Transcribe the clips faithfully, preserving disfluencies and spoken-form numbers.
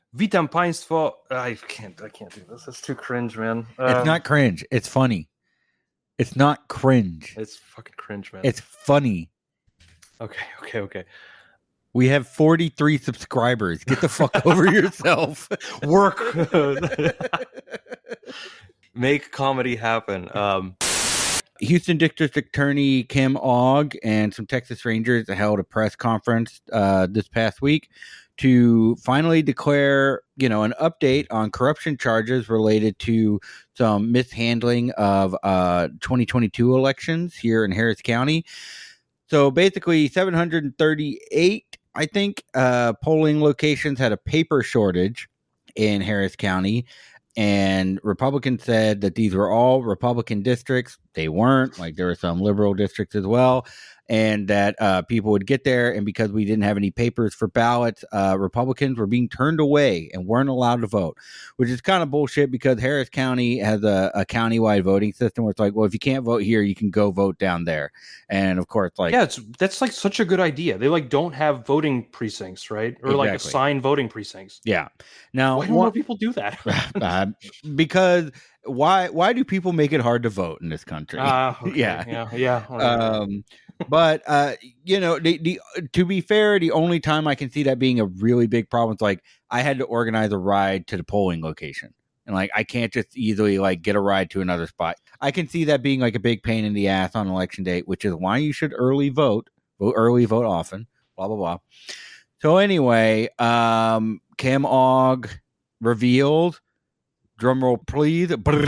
Witam Państwo. I can't. I can't do this. It's too cringe, man. Um, It's not cringe. It's funny. It's not cringe. It's fucking cringe, man. It's funny. Okay. Okay. Okay. We have forty-three subscribers. Get the fuck over yourself. Work. Make comedy happen. Um, Houston District Attorney Kim Ogg and some Texas Rangers held a press conference uh, this past week to finally declare, you know, an update on corruption charges related to some mishandling of uh, twenty twenty-two elections here in Harris County. So basically, seven hundred thirty-eight, I think, uh, polling locations had a paper shortage in Harris County. And Republicans said that these were all Republican districts. They weren't. Like, there were some liberal districts as well. And that uh, people would get there. And because we didn't have any papers for ballots, uh, Republicans were being turned away and weren't allowed to vote, which is kind of bullshit because Harris County has a, a countywide voting system where it's like, well, if you can't vote here, you can go vote down there. And of course, like, yeah, it's that's like such a good idea. They like don't have voting precincts, right? Or exactly. like assigned voting precincts. Yeah. Now, why don't one, more people do that? uh, because why? Why do people make it hard to vote in this country? Uh, okay. Yeah, yeah, yeah. Um, but uh, you know, the, the to be fair, the only time I can see that being a really big problem is like I had to organize a ride to the polling location, and like I can't just easily like get a ride to another spot. I can see that being like a big pain in the ass on election day, which is why you should early vote, vote early, vote often, blah blah blah. So anyway, um, Kim Ogg revealed. Drum roll, please.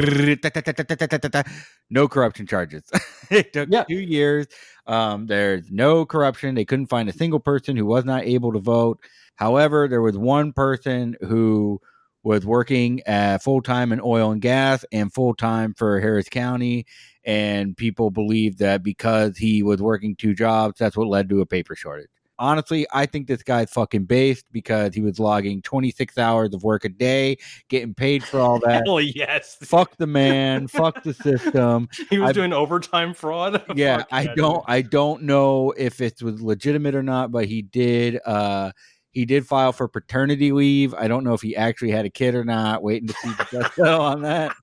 No corruption charges. It took yeah. two years. Um, there's no corruption. They couldn't find a single person who was not able to vote. However, there was one person who was working uh, full-time in oil and gas and full-time for Harris County. And people believe that because he was working two jobs, that's what led to a paper shortage. Honestly, I think this guy's fucking based because he was logging twenty-six hours of work a day, getting paid for all that. Hell yes. Fuck the man. Fuck the system. He was I, doing overtime fraud. Yeah, Fuck I that, don't dude. I don't know if it was legitimate or not, but he did uh he did file for paternity leave. I don't know if he actually had a kid or not. Waiting to see the detail on that.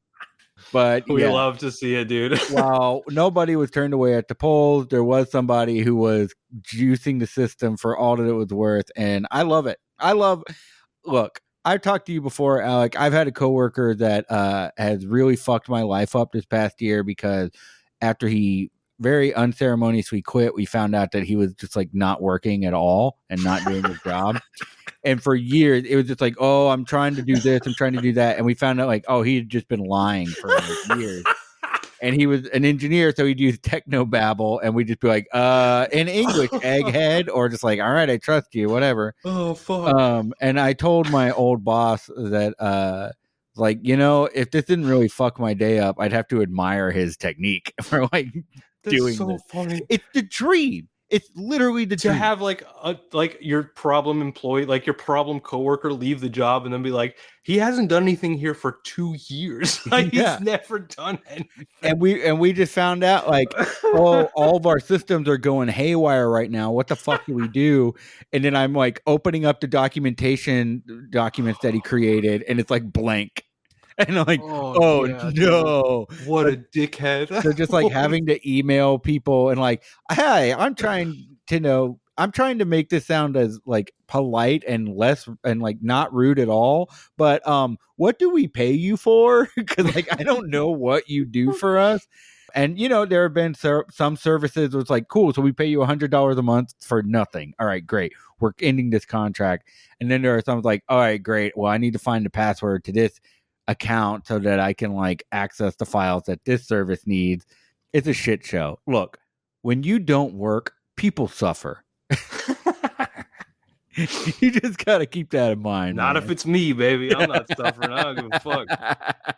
But we yeah. love to see it, dude. While nobody was turned away at the polls, there was somebody who was juicing the system for all that it was worth. And I love it. I love, look, I've talked to you before, Alec. I've had a coworker that uh, has really fucked my life up this past year because after he very unceremoniously quit, we found out that he was just like not working at all and not doing his job. And for years, it was just like, oh, I'm trying to do this, I'm trying to do that. And we found out like, oh, he had just been lying for like years. And he was an engineer, so he'd use technobabble, and we'd just be like, uh, in English, egghead, or just like, all right, I trust you, whatever. Oh, fuck. Um, and I told my old boss that, uh, like, you know, if this didn't really fuck my day up, I'd have to admire his technique for like That's doing so this. funny. It's the dream. It's literally the to dream. have like a like your problem employee, like your problem coworker, leave the job and then be like, he hasn't done anything here for two years. Like Yeah. he's never done anything. And we and we just found out like, oh, all of our systems are going haywire right now. What the fuck do we do? And then I'm like opening up the documentation documents that he created, and it's like blank. And I'm like, oh, oh yeah, no. dude. What a dickhead. So just like having to email people and like, hey, I'm trying to know, I'm trying to make this sound as like polite and less and like not rude at all. But um, what do we pay you for? Because like I don't know what you do for us. And you know, there have been ser- some services where it's like, cool, so we pay you a hundred dollars a month for nothing. All right, great. We're ending this contract. And then there are some like, all right, great. Well, I need to find the password to this account so that I can like access the files that this service needs. It's a shit show. Look, when you don't work, people suffer. You just gotta keep that in mind. Not man. if it's me, baby. I'm not suffering. I don't give a fuck.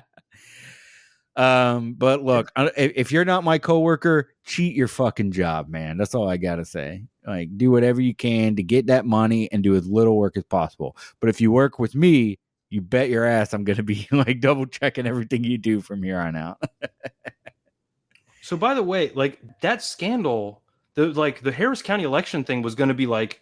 Um, but look, if you're not my coworker, cheat your fucking job, man. That's all I gotta say. Like, do whatever you can to get that money and do as little work as possible. But if you work with me, you bet your ass I'm going to be like double checking everything you do from here on out. So by the way, like that scandal, the like the Harris County election thing was going to be like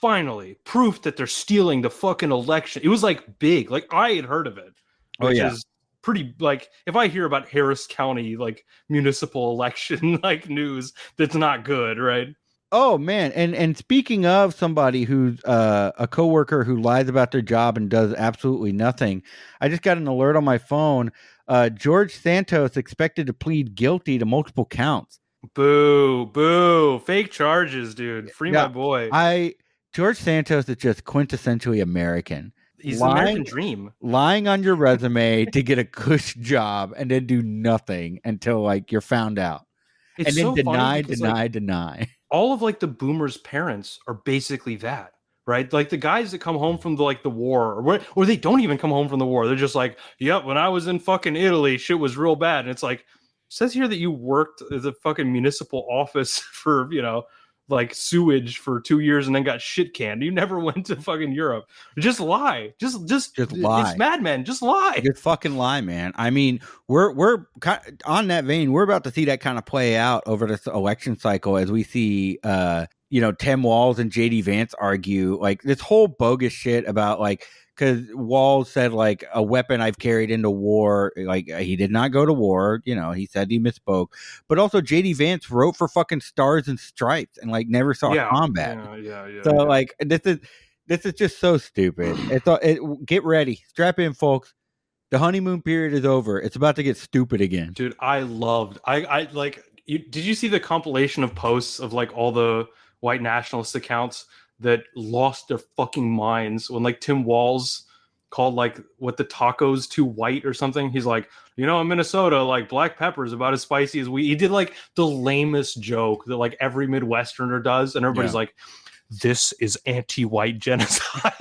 finally proof that they're stealing the fucking election. It was like big. Like I had heard of it, which oh, yeah. is pretty, like if I hear about Harris County like municipal election like news, that's not good, right? Oh man, and and speaking of somebody who's uh, a coworker who lies about their job and does absolutely nothing, I just got an alert on my phone. Uh, George Santos expected to plead guilty to multiple counts. Boo, boo, fake charges, dude. Free Yeah, my boy. I George Santos is just quintessentially American. He's lying, the American dream. Lying on your resume to get a cush job and then do nothing until like you're found out. It's and then so deny, because, deny, like, deny. all of like the boomers' parents are basically that, right? Like the guys that come home from the like the war, or what, or they don't even come home from the war. They're just like, "Yep, when I was in fucking Italy, shit was real bad." And it's like, it says here that you worked as a fucking municipal office for, you know, like sewage for two years and then got shit canned. You never went to fucking Europe. Just lie. Just, just, Just lie. It's Mad Men. Just lie. Just fucking lie, man. I mean, we're we're on that vein. We're about to see that kind of play out over this election cycle as we see, uh, you know, Tim Walz and J D Vance argue like this whole bogus shit about like, because Walz said like a weapon I've carried into war, like he did not go to war. You know, he said he misspoke, but also J D Vance wrote for fucking Stars and Stripes and like never saw yeah, combat. Yeah, yeah, yeah. So yeah. like this is this is just so stupid. It's it, get ready, strap in, folks. The honeymoon period is over. It's about to get stupid again. Dude, I loved. I I like. You, did you see the compilation of posts of like all the white nationalist accounts that lost their fucking minds when like Tim Walz called like what the tacos too white or something? He's like, you know, in Minnesota, like black pepper is about as spicy as we. He did like the lamest joke that like every Midwesterner does, and everybody's Yeah. like, this is anti-white genocide.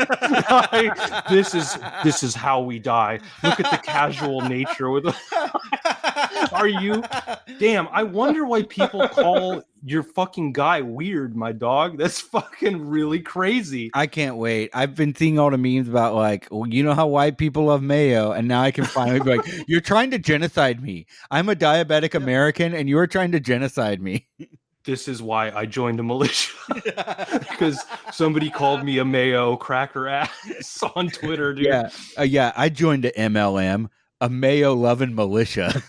Like, this is this is how we die. Look at the casual nature with. Are you? Damn, I wonder why people call your fucking guy weird, my dog. That's fucking really crazy. I can't wait. I've been seeing all the memes about like, well, you know how white people love mayo, and now I can finally be like, you're trying to genocide me. I'm a diabetic American, and you are trying to genocide me. This is why I joined a militia. Because somebody called me a mayo cracker ass on Twitter, dude. Yeah, uh, yeah. I joined the M L M, a mayo loving militia.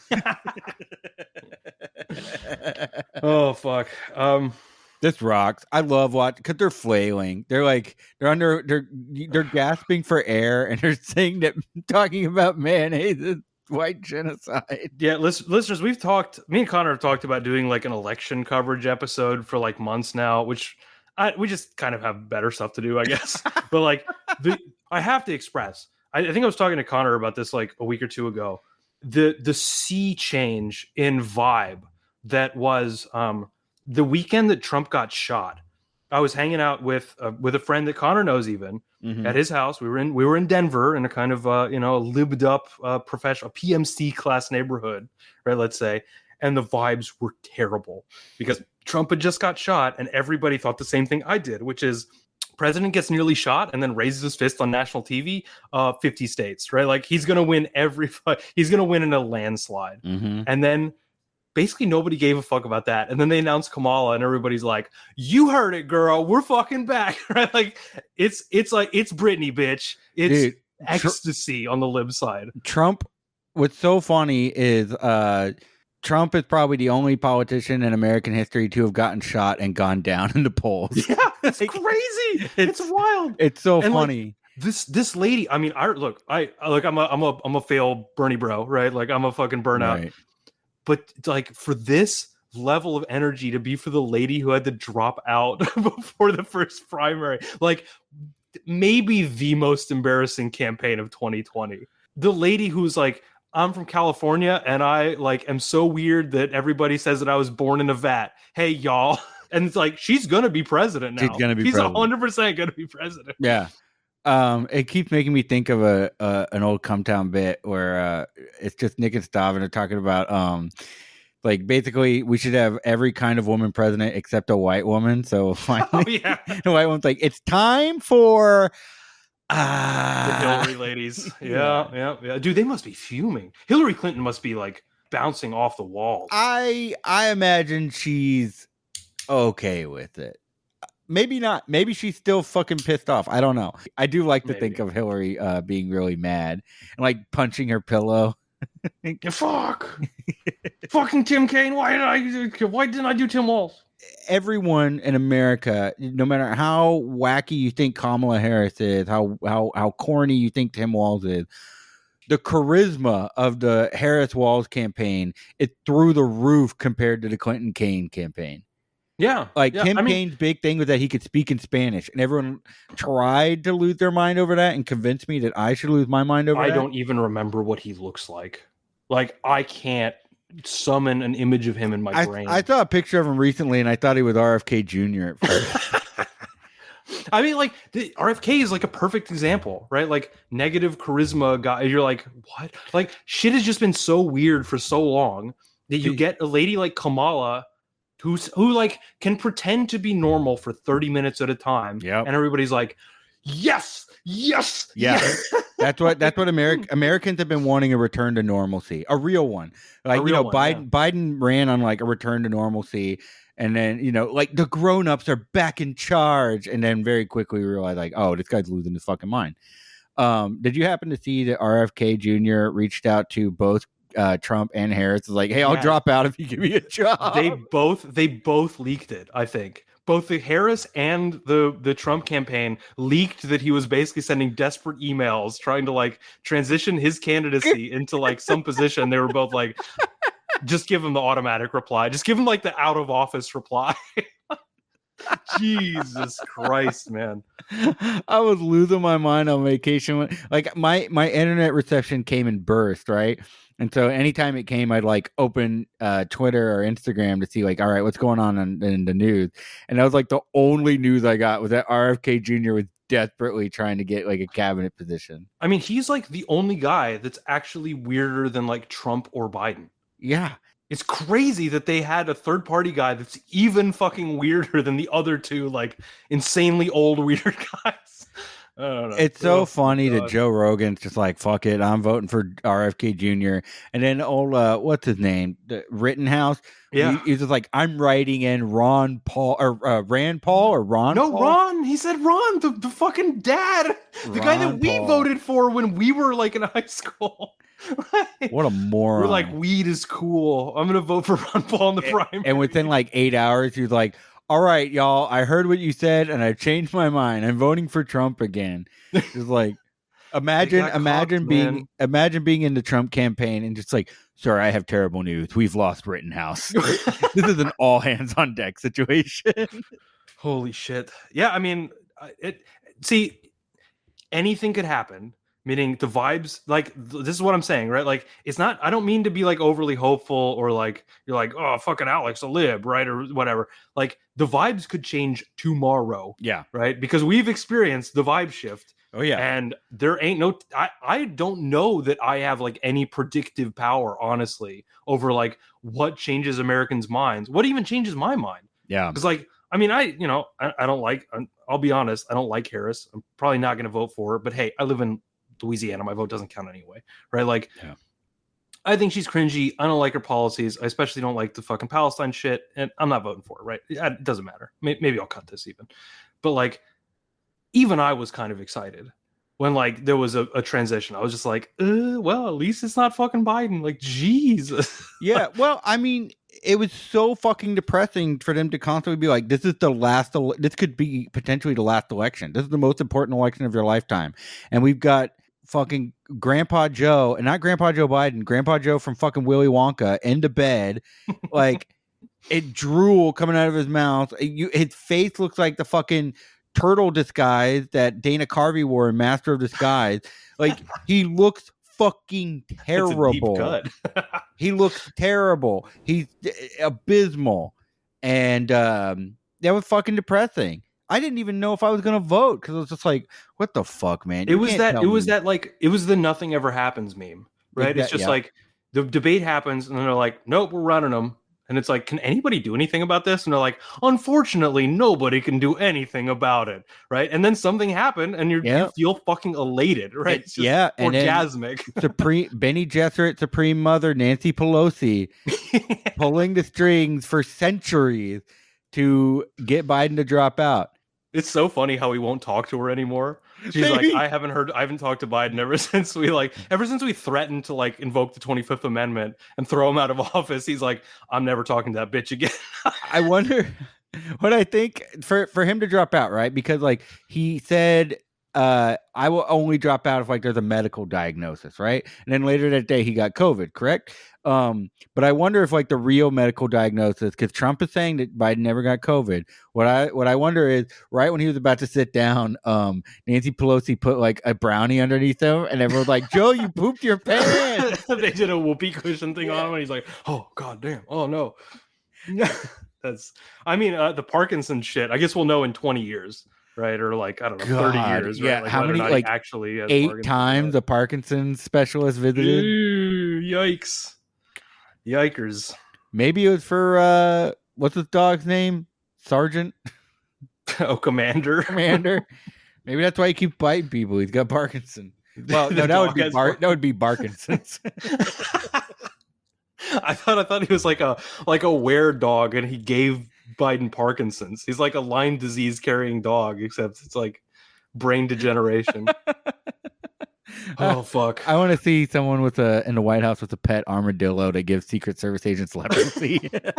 Oh fuck. Um, this rocks. I love watching because they're flailing. They're like they're under they're they're gasping for air, and they're saying that talking about mayonnaise is white genocide. Yeah, listen, listeners, we've talked. Me and Connor have talked about doing like an election coverage episode for like months now, which I, we just kind of have better stuff to do, I guess. But like, the I have to express. I, I think I was talking to Connor about this like a week or two ago. The the sea change in vibe that was um, the weekend that Trump got shot. I was hanging out with uh, with a friend that Connor knows even Mhm. at his house. We were in we were in Denver in a kind of uh, you know libbed up uh, professional P M C class neighborhood, right? Let's say, and the vibes were terrible because Trump had just got shot, and everybody thought the same thing I did, which is president gets nearly shot and then raises his fist on national T V. Uh, fifty states, right? Like he's gonna win every he's gonna win in a landslide, Mhm. and then. Basically, nobody gave a fuck about that. And then they announced Kamala, and everybody's like, you heard it, girl. We're fucking back. Right? Like, it's it's like, it's Britney, bitch. It's Dude, ecstasy on the lib side. Trump, what's so funny is uh, Trump is probably the only politician in American history to have gotten shot and gone down in the polls. Yeah, it's crazy. It's, it's wild. It's so And, like, funny. This this lady, I mean, I look, I like I'm a I'm a I'm a fail Bernie bro, right? Like I'm a fucking burnout. Right. But like for this level of energy to be for the lady who had to drop out before the first primary, like maybe the most embarrassing campaign of twenty twenty. The lady who's like, I'm from California and I like am so weird that everybody says that I was born in a vat. Hey y'all. And it's like, she's gonna be president now. She's gonna be She's president. one hundred percent gonna be president. Yeah. Um, it keeps making me think of a uh, an old Cumtown bit where uh, it's just Nick and Stav and they're talking about um, like basically we should have every kind of woman president except a white woman. So finally, Oh yeah, the white woman's like, it's time for the ah. Hillary ladies. Yeah, yeah, yeah. Dude, they must be fuming. Hillary Clinton must be like bouncing off the walls. I I imagine she's okay with it. maybe not. Maybe she's still fucking pissed off. I don't know. I do like to Maybe. think of Hillary uh, being really mad and like punching her pillow. Yeah, fuck. Fucking Tim Kaine. Why did I? Why didn't I do Tim Walz? Everyone in America, no matter how wacky you think Kamala Harris is, how how how corny you think Tim Walz is, the charisma of the Harris Walz campaign is through the roof compared to the Clinton Kaine campaign. Yeah, like yeah, Tim I mean, Kaine's big thing was that he could speak in Spanish, and everyone tried to lose their mind over that and convince me that I should lose my mind over I that. don't even remember what he looks like. Like I can't summon an image of him in my I, brain. I saw a picture of him recently, and I thought he was R F K Junior at first. I mean, like the R F K is like a perfect example, right? Like negative charisma guy. You're like, what? Like shit has just been so weird for so long that you get a lady like Kamala, who's who like can pretend to be normal for thirty minutes at a time. Yep. And everybody's like, yes, yes, Yeah. yes. That's what that's what America, Americans have been wanting, a return to normalcy, a real one. Like A you know, real one, Biden Biden ran on like a return to normalcy, and then you know, like the grown-ups are back in charge, and then very quickly realized like, oh, this guy's losing his fucking mind. Um, did you happen to see that R F K Junior reached out to both uh, Trump and Harris? Like, hey, I'll Yeah. drop out if you give me a job. They both they both leaked it, I think. Both the Harris and the the Trump campaign leaked that he was basically sending desperate emails trying to like transition his candidacy into like some position. They were both like, just give him the automatic reply. Just give him like the out of office reply. Jesus Christ, man. I was losing my mind on vacation. Like my my internet reception came in burst, right? And so anytime it came, I'd like open uh, Twitter or Instagram to see like, all right, what's going on in, in the news? And that was like the only news I got was that R F K Junior was desperately trying to get like a cabinet position. I mean, he's like the only guy that's actually weirder than like Trump or Biden. Yeah. It's crazy that they had a third party guy that's even fucking weirder than the other two, like insanely old weird guys. I don't know. It's so Oh, funny God. that Joe Rogan's just like, fuck it, I'm voting for R F K Junior And then old, uh, what's his name? The Rittenhouse. Yeah. He, he's just like, I'm writing in Ron Paul or uh, Rand Paul or Ron No, Paul? Ron. He said Ron, the, the fucking dad. The guy that Ron we Paul. voted for when we were like in high school. What a moron. We're like, weed is cool. I'm going to vote for Ron Paul in the primary. And within like eight hours, he was like, all right, y'all, I heard what you said and I changed my mind. I'm voting for Trump again. It's like, imagine, got imagine cocked, being, man. imagine being in the Trump campaign and just like, sir, I have terrible news. We've lost Rittenhouse. This is an all hands on deck situation. Holy shit. Yeah, I mean, I- it. See, anything could happen. Meaning the vibes, like th- this is what I'm saying, right? Like it's not. I don't mean to be like overly hopeful or like you're like, oh, fucking Alex a lib, right, or whatever. Like the vibes could change tomorrow, Yeah. right? Because we've experienced the vibe shift. Oh yeah. And there ain't no, I, I don't know that I have like any predictive power, honestly, over like what changes Americans' minds. What even changes my mind? Yeah. Because like, I mean, I, you know, I, I don't like, I'll be honest, I don't like Harris. I'm probably not going to vote for her, but hey, I live in Louisiana. My vote doesn't count anyway. Right. Like, Yeah. I think she's cringy. I don't like her policies. I especially don't like the fucking Palestine shit. And I'm not voting for her. Right. It doesn't matter. Maybe I'll cut this even. But like, even I was kind of excited when like there was a, a transition. I was just like, uh, well, at least it's not fucking Biden. Like, Jesus. Yeah. Well, I mean, it was so fucking depressing for them to constantly be like, this is the last, ele- this could be potentially the last election. This is the most important election of your lifetime. And we've got fucking Grandpa Joe, and not Grandpa Joe Biden, Grandpa Joe from fucking Willy Wonka into bed. Like, it drool coming out of his mouth. You, his face looks like the fucking turtle disguise that Dana Carvey wore in Master of Disguise. Like, he looks fucking terrible. It's a deep cut. He looks terrible. He's abysmal. And um, that was fucking depressing. I didn't even know if I was going to vote because I was just like, what the fuck, man? It You was can't that, tell it was me. that like, it was the nothing ever happens meme, right? Exact- It's just yeah. like the debate happens and then they're like, nope, we're running them. And it's like, can anybody do anything about this? And they're like, unfortunately, nobody can do anything about it, right? And then something happened, and you're, Yeah. you feel fucking elated, right? It's just yeah, and then orgasmic. Supreme Benny Gesserit, Supreme Mother Nancy Pelosi, pulling the strings for centuries to get Biden to drop out. It's so funny how he won't talk to her anymore. She's Maybe. like, I haven't heard, I haven't talked to Biden ever since we like, ever since we threatened to like invoke the twenty-fifth Amendment and throw him out of office. He's like, I'm never talking to that bitch again. I wonder what I think for for him to drop out, right? Because like he said, uh, I will only drop out if like there's a medical diagnosis, right? And then later that day he got COVID, correct? Um, but I wonder if like the real medical diagnosis, because Trump is saying that Biden never got COVID. What I what I wonder is right when he was about to sit down, um, Nancy Pelosi put like a brownie underneath him, and everyone's like, "Joe, you pooped your pants." They did a whoopee cushion thing on him, and he's like, "Oh god damn! Oh no." That's. I mean, uh, the Parkinson shit. I guess we'll know in twenty years. Right, or like I don't know, God, thirty years. yeah, right? Like, how many? Like actually has eight Parkinson's times or a Parkinson's specialist visited. Ooh, yikes! Yikers! Maybe it was for uh, what's his dog's name? Sergeant. Oh, Commander. Commander. Maybe that's why he keeps biting people. He's got Parkinson. Well, no, that would be Bar- that would be Parkinson's. I thought I thought he was like a like a were dog, and he gave Biden Parkinson's. He's like a Lyme disease carrying dog, except it's like brain degeneration. Oh fuck! I want to see someone with a in the White House with a pet armadillo that gives Secret Service agents leprosy.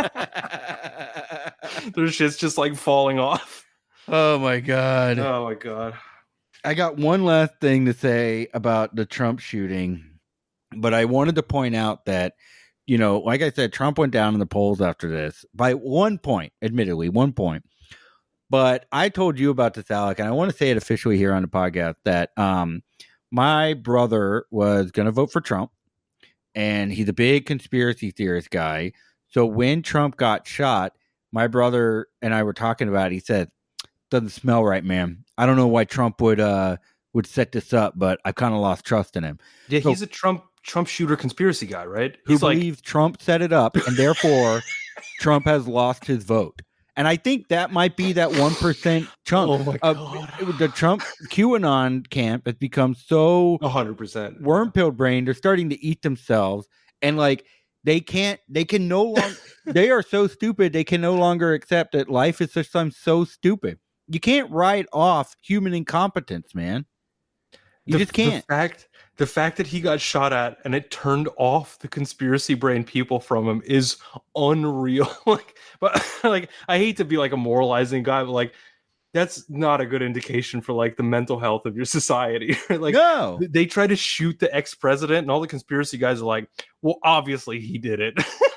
Their shit's just like falling off. Oh my god! Oh my god! I got one last thing to say about the Trump shooting, but I wanted to point out that, you know, like I said, Trump went down in the polls after this by one point, admittedly, one point. But I told you about this, Alec, and I want to say it officially here on the podcast that um, my brother was going to vote for Trump, and he's a big conspiracy theorist guy. So when Trump got shot, my brother and I were talking about it. He said, doesn't smell right, man. I don't know why Trump would uh, would set this up, but I kind of lost trust in him. Yeah, so, he's a Trump Trump shooter conspiracy guy, right? Who He's believes like... Trump set it up, and therefore Trump has lost his vote. And I think that might be that one percent chunk. Oh my God. Uh, the Trump QAnon camp has become so one hundred percent worm pill brain. They're starting to eat themselves. And like, they can't, they can no longer, they are so stupid. They can no longer accept that life is just something so stupid. You can't write off human incompetence, man. You the, just can't. The fact, the fact that he got shot at and it turned off the conspiracy brain people from him is unreal. Like, but like, I hate to be like a moralizing guy, but like, that's not a good indication for like the mental health of your society. Like, no, they try to shoot the ex-president, and all the conspiracy guys are like, "Well, obviously he did it."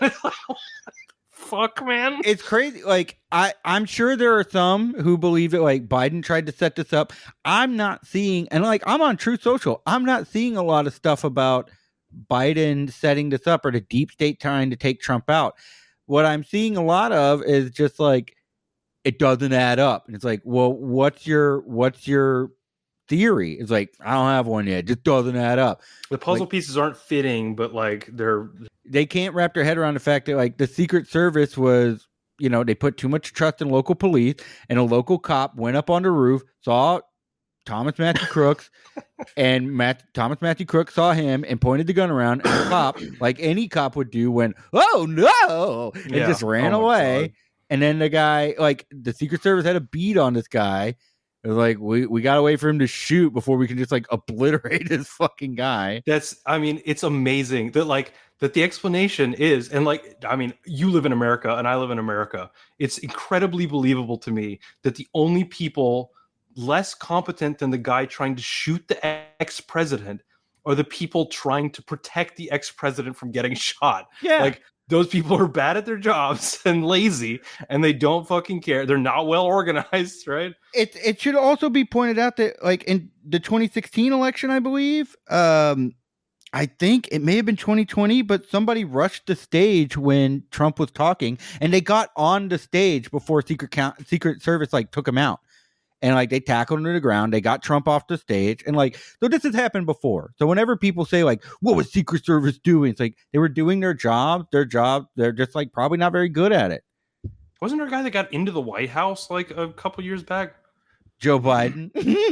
Fuck, man, it's crazy. Like, I, I'm sure there are some who believe that like Biden tried to set this up. I'm not seeing, and like I'm on Truth Social, I'm not seeing a lot of stuff about Biden setting this up or the deep state trying to take Trump out. What I'm seeing a lot of is just like, it doesn't add up. And it's like, well, what's your what's your theory? It's like, I don't have one yet. It just doesn't add up. The puzzle like, pieces aren't fitting, but like they're they can't wrap their head around the fact that like the Secret Service was, you know, they put too much trust in local police, and a local cop went up on the roof, saw Thomas Matthew Crooks, and Matt, Thomas Matthew Crooks saw him and pointed the gun around, and the cop, like any cop would do, went, "Oh no," and yeah. just ran oh away. And then the guy, like the Secret Service had a beat on this guy. It was like, we, we got to wait for him to shoot before we can just like obliterate this fucking guy. That's, I mean, it's amazing that like, that the explanation is, and like, I mean, you live in America and I live in America. It's incredibly believable to me that the only people less competent than the guy trying to shoot the ex-president are the people trying to protect the ex-president from getting shot. Yeah. Like, those people are bad at their jobs and lazy, and they don't fucking care. They're not well organized, right? It it should also be pointed out that, like, in the twenty sixteen election, I believe, um, I think it may have been twenty twenty, but somebody rushed the stage when Trump was talking, and they got on the stage before Secret Count, Secret Service like took him out. And like they tackled him to the ground, they got Trump off the stage, and like so this has happened before. So whenever people say like, "What was Secret Service doing?" It's like they were doing their job. Their job. They're just like probably not very good at it. Wasn't there a guy that got into the White House like a couple years back? Joe Biden.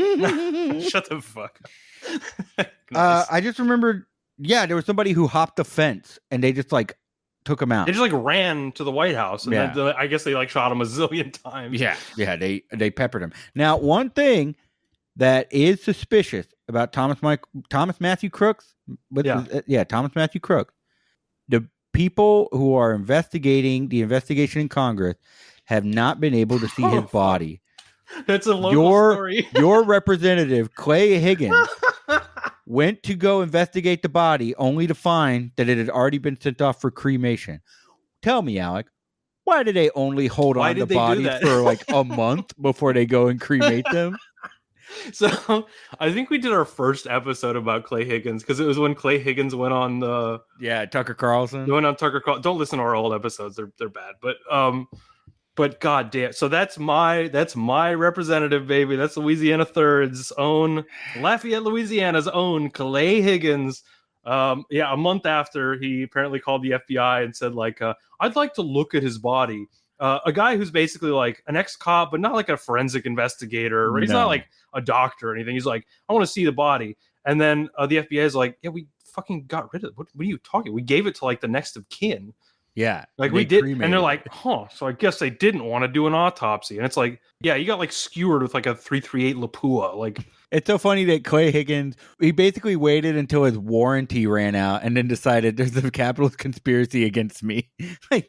Shut the fuck up. uh, I just remembered. Yeah, there was somebody who hopped the fence, and they just like took him out. They just like ran to the White House, and Yeah. then the, I guess they like shot him a zillion times. Yeah, yeah, they they peppered him. Now, one thing that is suspicious about Thomas Mike Thomas Matthew Crooks, what's Yeah. his- uh, yeah, Thomas Matthew Crooks, the people who are investigating the investigation in Congress have not been able to see Oh, his fuck. body. That's a local Your story. your representative Clay Higgins went to go investigate the body, only to find that it had already been sent off for cremation. Tell me, Alec, why did they only hold Why on to did they do bodies that? for like a month before they go and cremate them? So I think we did our first episode about Clay Higgins because it was when Clay Higgins went on the Yeah, Tucker Carlson. went on Tucker Carlson. Don't listen to our old episodes; they're they're bad. But um, but goddamn, so that's my that's my representative, baby. That's Louisiana Third's own Lafayette, Louisiana's own Clay Higgins. Um, yeah, a month after he apparently called the F B I and said like, uh, I'd like to look at his body. Uh, a guy who's basically like an ex-cop, but not like a forensic investigator. Right? He's No. not like a doctor or anything. He's like, I want to see the body. And then uh, the F B I is like, yeah, we fucking got rid of it. What, what are you talking? We gave it to like the next of kin. Yeah, Like they we did. cremated And they're it. like, huh. So I guess they didn't want to do an autopsy. And it's like, yeah, you got like skewered with like a three thirty-eight Lapua. Like, It's so funny that Clay Higgins, he basically waited until his warranty ran out and then decided there's a capitalist conspiracy against me. Like,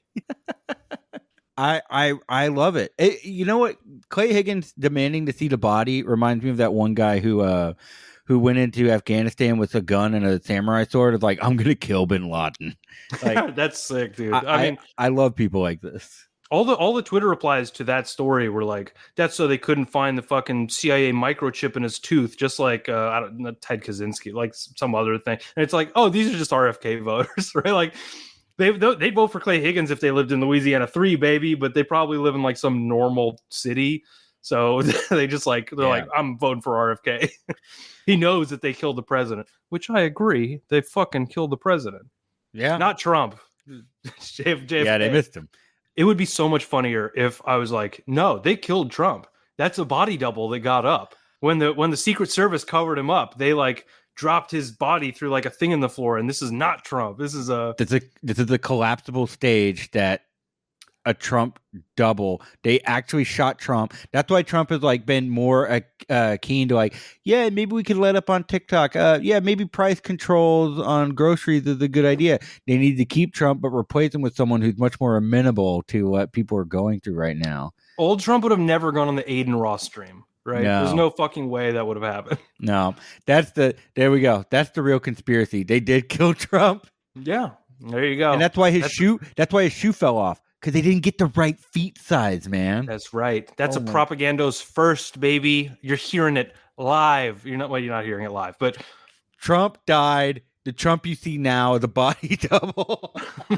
I I I love it. It- You know what? Clay Higgins demanding to see the body reminds me of that one guy who uh who went into Afghanistan with a gun and a samurai sword. Of like, I'm gonna kill Bin Laden. Like, that's sick, dude. I, I, I mean, I love people like this. all the all the Twitter replies to that story were like, "That's so they couldn't find the fucking C I A microchip in his tooth," just like uh, I don't know, Ted Kaczynski, like s- some other thing. And it's like, oh, these are just R F K voters, right? Like they they'd vote for Clay Higgins if they lived in Louisiana three, baby, but they probably live in like some normal city. So they just like they're Yeah. like, I'm voting for R F K. He knows that they killed the president, which I agree. They fucking killed the president, Yeah, not Trump. J F K. yeah, they missed him. It would be so much funnier if I was like, no, they killed Trump. That's a body double that got up. When the when the Secret Service covered him up, they like dropped his body through like a thing in the floor, and this is not Trump. This is a This is a, this is a collapsible stage that a Trump double. They actually shot Trump. That's why Trump has like been more uh, uh, keen to like, yeah, maybe we could let up on TikTok. Uh, yeah, maybe price controls on groceries is a good idea. They need to keep Trump, but replace him with someone who's much more amenable to what people are going through right now. old Trump would have never gone on the Aiden Ross stream, right? No. There's no fucking way that would have happened. No, that's the, there we go. That's the real conspiracy. They did kill Trump. Yeah, there you go. And that's why his That's- shoe, that's why his shoe fell off. Because they didn't get the right feet size, man. That's right. That's Oh a my- propagando's first, baby. You're hearing it live. You're not well, you're not hearing it live, but Trump died. The Trump you see now is a body double.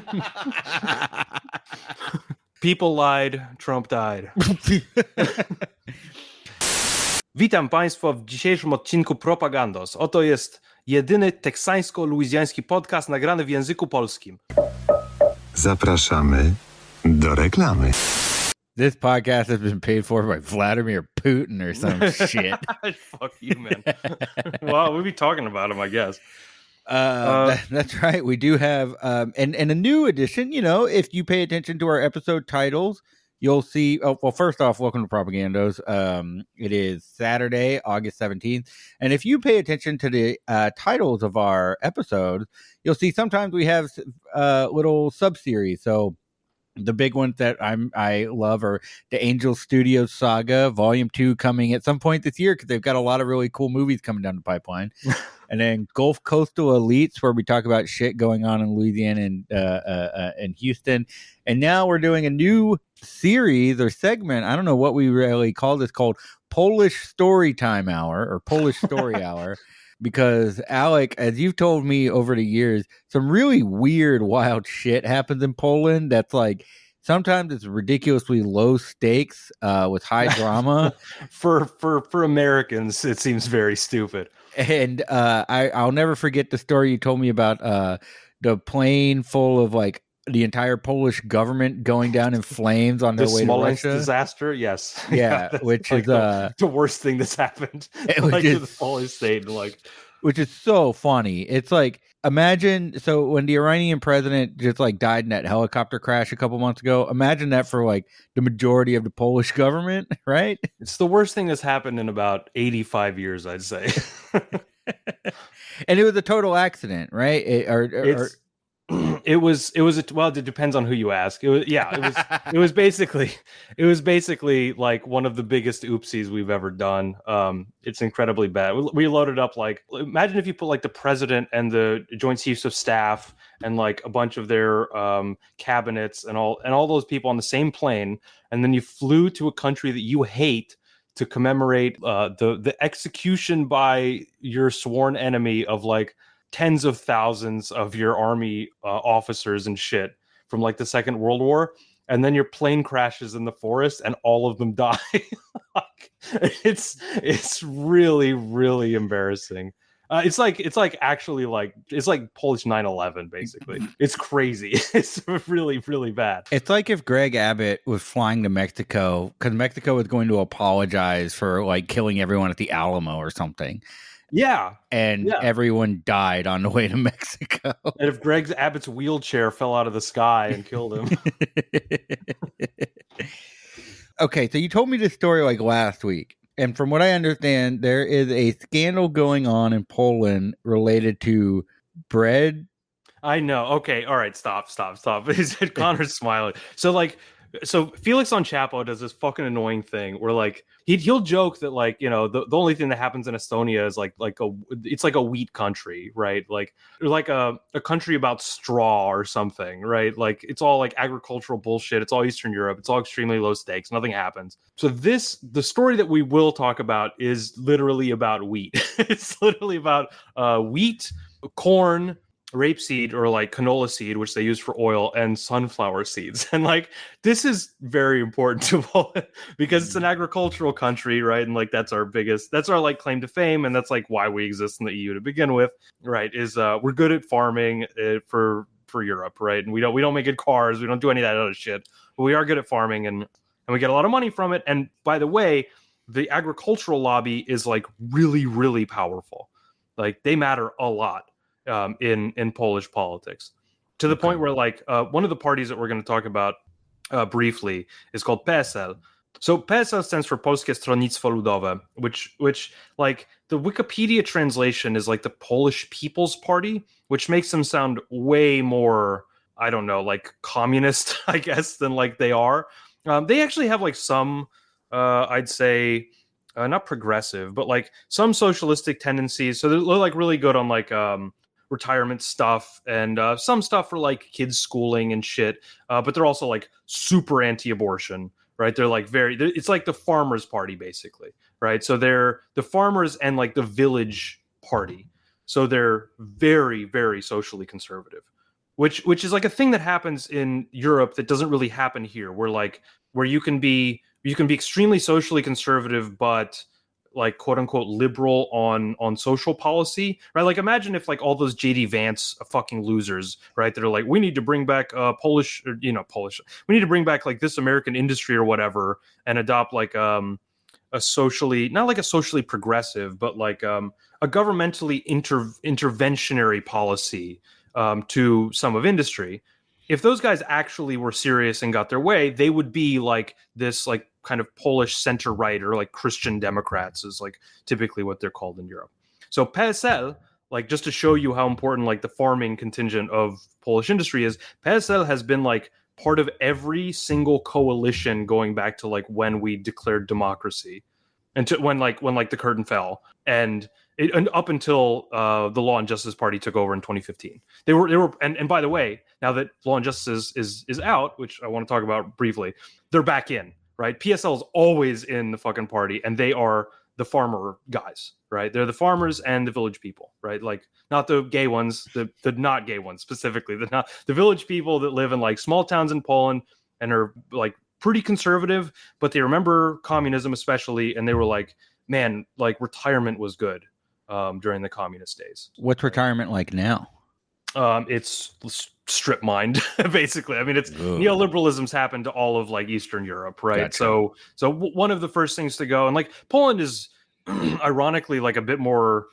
people lied, Trump died. Witam Państwa w dzisiejszym odcinku Propagandos. Oto jest jedyny teksańsko-luizjański podcast nagrany w języku polskim. Zapraszamy do reklamy. This podcast has been paid for by Vladimir Putin or some shit. Fuck you, man. Well, we'll be talking about him, I guess. Uh, that- that's right. We do have, um, and, and a new edition, you know, if you pay attention to our episode titles, you'll see. Oh, well, first off, welcome to Propagandos. Um, it is Saturday, August seventeenth. And if you pay attention to the uh, titles of our episodes, you'll see sometimes we have uh, little sub series. So the big ones that I'm I love are the Angel Studios Saga Volume Two coming at some point this year because they've got a lot of really cool movies coming down the pipeline. And then Gulf Coastal Elites, where we talk about shit going on in Louisiana and uh, uh, uh, and Houston. And now we're doing a new series or segment. I don't know what we really call this, called Polish Story Time Hour or Polish Story Hour. Because Alec, as you've told me over the years, some really weird, wild shit happens in Poland. That's like sometimes it's ridiculously low stakes uh, with high drama. For for for Americans, it seems very stupid. And uh, I, I'll never forget the story you told me about uh, the plane full of like the entire Polish government going down in flames on The their way to Smolensk Russia. disaster, yes. Yeah, that's which like is the, uh, the worst thing that's happened. Which like to is- the Polish state, like which is so funny. It's like imagine, so when the Iranian president just like died in that helicopter crash a couple months ago, imagine that for like the majority of the Polish government, right? It's the worst thing that's happened in about eighty-five years, I'd say. And it was a total accident, right? It, or, or, It's, it was it was a, well, it depends on who you ask. It was yeah, it was it was basically it was basically like one of the biggest oopsies we've ever done. Um, it's incredibly bad. We, we loaded up like, imagine if you put like the president and the Joint Chiefs of Staff and like a bunch of their um, cabinets and all and all those people on the same plane, and then you flew to a country that you hate to commemorate uh, the the execution by your sworn enemy of like tens of thousands of your army uh, officers and shit from like the Second World War, and then your plane crashes in the forest and all of them die. Like, it's it's really really embarrassing. Uh, it's like it's like actually like it's like Polish nine eleven basically. It's crazy. It's really really bad. It's like if Greg Abbott was flying to Mexico because Mexico was going to apologize for like killing everyone at the Alamo or something. Yeah, and yeah. everyone died on the way to Mexico. And if Greg Abbott's wheelchair fell out of the sky and killed him. Okay, so you told me this story like last week. And from what I understand, there is a scandal going on in Poland related to bread. I know. Okay. All right. Stop, stop, stop. Connor's smiling. So like, so Felix on Chapo does this fucking annoying thing where like he he'll joke that like, you know, the, the only thing that happens in Estonia is like like a it's like a wheat country, right? Like like a, a country about straw or something, right? Like it's all like agricultural bullshit. It's all Eastern Europe. It's all extremely low stakes. Nothing happens. So this the story that we will talk about is literally about wheat. It's literally about uh, wheat, corn, rapeseed or like canola seed, which they use for oil, and sunflower seeds. And like this is very important to Poland because it's an agricultural country, right? And like that's our biggest that's our like claim to fame, and that's like why we exist in the E U to begin with, right? Is uh we're good at farming uh, for for Europe, right? And we don't we don't make good cars, we don't do any of that other shit, but we are good at farming, and and we get a lot of money from it. And by the way, the agricultural lobby is like really really powerful. Like they matter a lot Um, in in Polish politics, to the okay. point where like uh, one of the parties that we're going to talk about uh, briefly is called P S L. So P S L stands for Polskie Stronnictwo Ludowe, which which like the Wikipedia translation is like the Polish People's Party, which makes them sound way more, I don't know, like communist, I guess, than like they are. Um, they actually have like some, uh, I'd say, uh, not progressive, but like some socialistic tendencies. So they're like really good on like um, retirement stuff and uh, some stuff for like kids schooling and shit. Uh, but they're also like super anti-abortion, right? They're like very, they're, it's like the farmers party basically, right? So they're the farmers and like the village party. So they're very, very socially conservative, which, which is like a thing that happens in Europe that doesn't really happen here, where like, where you can be, you can be extremely socially conservative, but like quote unquote liberal on on social policy, right? Like imagine if like all those J D Vance fucking losers, right, that are like, we need to bring back uh Polish, or, you know, Polish, we need to bring back like this American industry or whatever, and adopt like um a socially, not like a socially progressive, but like um a governmentally inter interventionary policy um to some of industry. If those guys actually were serious and got their way, they would be like this like kind of Polish center right, or like Christian Democrats is like typically what they're called in Europe. So P S L, like just to show you how important like the farming contingent of Polish industry is, P S L has been like part of every single coalition going back to like when we declared democracy, and to when like when like the curtain fell, and it, and up until uh, the Law and Justice Party took over in twenty fifteen. They were they were and, and by the way, now that Law and Justice is, is is out, which I want to talk about briefly, they're back in. Right, P S L is always in the fucking party, and they are the farmer guys, right? They're the farmers and the village people, right? Like not the gay ones, the the not gay ones specifically, the not the village people that live in like small towns in Poland and are like pretty conservative, but they remember communism especially, and they were like, man, like retirement was good um, during the communist days. What's retirement like now? Um, it's strip mined, basically. I mean, it's Ugh. neoliberalism's happened to all of like Eastern Europe, right? Gotcha. So, so w- one of the first things to go, and like Poland is ironically like a bit more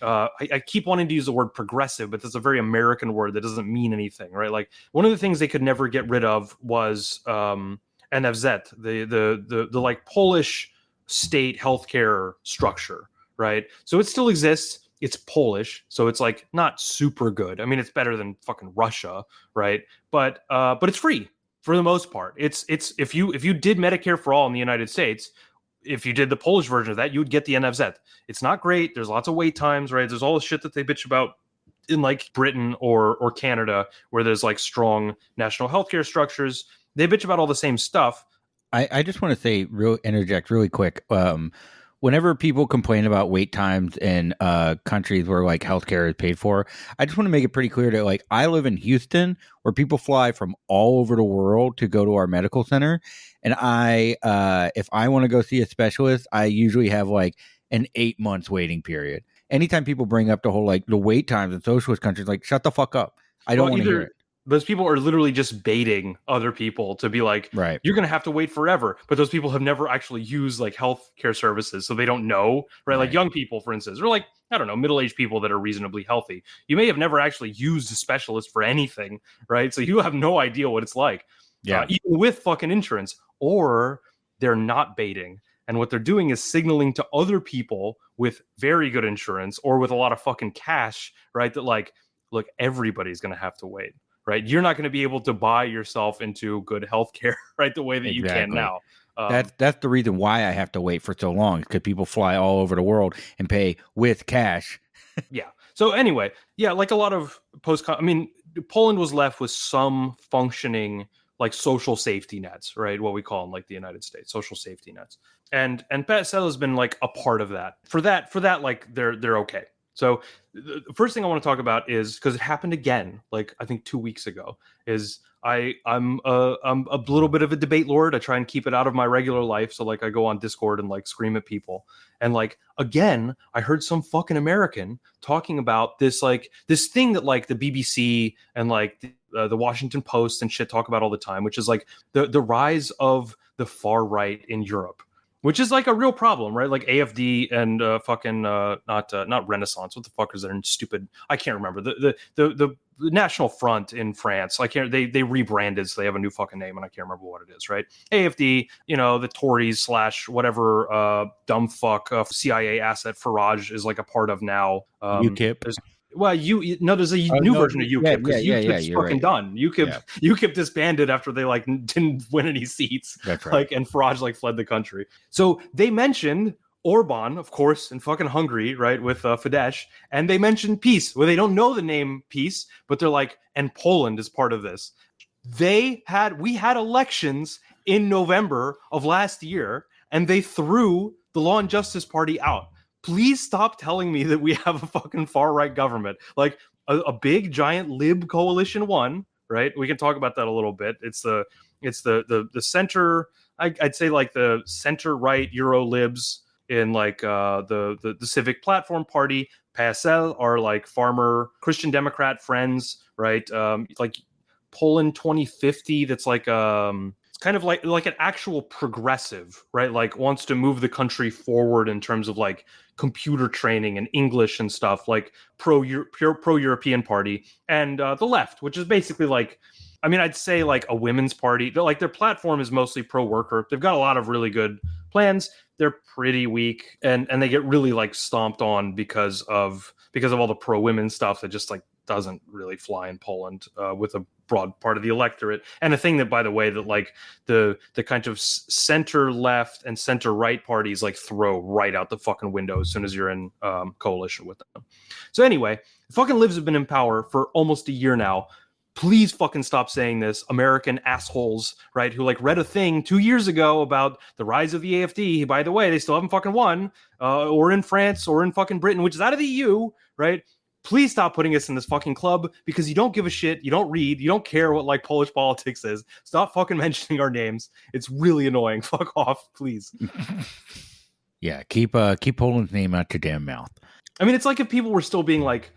uh, I, I keep wanting to use the word progressive, but that's a very American word that doesn't mean anything, right? Like one of the things they could never get rid of was um, N F Z, the, the the the like Polish state healthcare structure, right? So it still exists. It's Polish, so it's like not super good. I mean, it's better than fucking Russia, right? But uh, but it's free for the most part. It's it's if you if you did Medicare for all in the United States. If you did the Polish version of that, you would get the N F Z. It's not great. There's lots of wait times, right? There's all the shit that they bitch about in like Britain or or Canada, where there's like strong national healthcare structures. They bitch about all the same stuff. I, I just want to say, real interject really quick. Um, whenever people complain about wait times in uh, countries where like healthcare is paid for, I just want to make it pretty clear that like I live in Houston, where people fly from all over the world to go to our medical center. And I, uh, if I want to go see a specialist, I usually have like an eight months waiting period. Anytime people bring up the whole like the wait times in socialist countries, like shut the fuck up. I don't Well, want to either- hear it. Those people are literally just baiting other people to be like, Right. you're going to have to wait forever. But those people have never actually used like healthcare services. So they don't know, right? Like Right. young people, for instance, or like, I don't know, middle-aged people that are reasonably healthy. You may have never actually used a specialist for anything, right? So you have no idea what it's like. Yeah. Uh, even with fucking insurance, or they're not baiting. And what they're doing is signaling to other people with very good insurance or with a lot of fucking cash, right? That like, look, everybody's going to have to wait. Right, you're not going to be able to buy yourself into good healthcare, right? The way that you Exactly. can now. Um, That's that's the reason why I have to wait for so long, because people fly all over the world and pay with cash. yeah. So anyway, yeah, like a lot of post. I mean, Poland was left with some functioning like social safety nets, right? What we call in like the United States, social safety nets, and and PESEL has been like a part of that. For that, for that, like they're they're okay. So the first thing I want to talk about is, because it happened again, like I think two weeks ago, is I I'm a, I'm a little bit of a debate lord. I try and keep it out of my regular life. So like I go on Discord and like scream at people. And like, again, I heard some fucking American talking about this, like this thing that like the B B C and like the, uh, the Washington Post and shit talk about all the time, which is like the, the rise of the far right in Europe. Which is like a real problem, right? Like A F D and uh, fucking uh, not uh, not Renaissance. What the fuck is that stupid? I can't remember the the the the National Front in France. I can't. They they rebranded, so they have a new fucking name, and I can't remember what it is. Right? A F D, you know, the Tories slash whatever uh, dumb fuck uh, C I A asset Farage is like a part of now. Um, UKIP. there's- Well, you no, there's a Oh, new no, version of UKIP yeah, because yeah, yeah, UKIP's yeah, you're fucking right. done. UKIP Yeah. UKIP disbanded after they like didn't win any seats. That's right. Like and Farage like fled the country. So they mentioned Orban, of course, in fucking Hungary, right, with uh, Fidesz, and they mentioned peace. Well, they don't know the name peace, but they're like, and Poland is part of this. They had we had elections in November of last year, and they threw the Law and Justice Party out. Please stop telling me that we have a fucking far right government. Like a, a big giant lib coalition won, right? We can talk about that a little bit. It's the it's the the the center. I, I'd say like the center right Euro libs in like uh, the, the the Civic Platform Party. PSL are like farmer Christian Democrat friends, right? Um, like Poland twenty fifty. That's like um. kind of like like an actual progressive, right? Like wants to move the country forward in terms of like computer training and English and stuff, like pro pro European party, and uh, the left, which is basically like, I mean, I'd say like a women's party. They're, like their platform is mostly pro worker. They've got a lot of really good plans. They're pretty weak, and and they get really like stomped on because of because of all the pro women stuff that just like doesn't really fly in Poland uh, with a broad part of the electorate. And a thing that, by the way, that like the the kind of center left and center right parties like throw right out the fucking window as soon as you're in um, coalition with them. So anyway, fucking libs have been in power for almost a year now. Please fucking stop saying this, American assholes, right? Who like read a thing two years ago about the rise of the A F D. By the way, they still haven't fucking won, uh, or in France or in fucking Britain, which is out of the E U, right? Please stop putting us in this fucking club because you don't give a shit. You don't read. You don't care what like Polish politics is. Stop fucking mentioning our names. It's really annoying. Fuck off, please. Yeah, keep uh keep Poland's name out your damn mouth. I mean, it's like if people were still being like,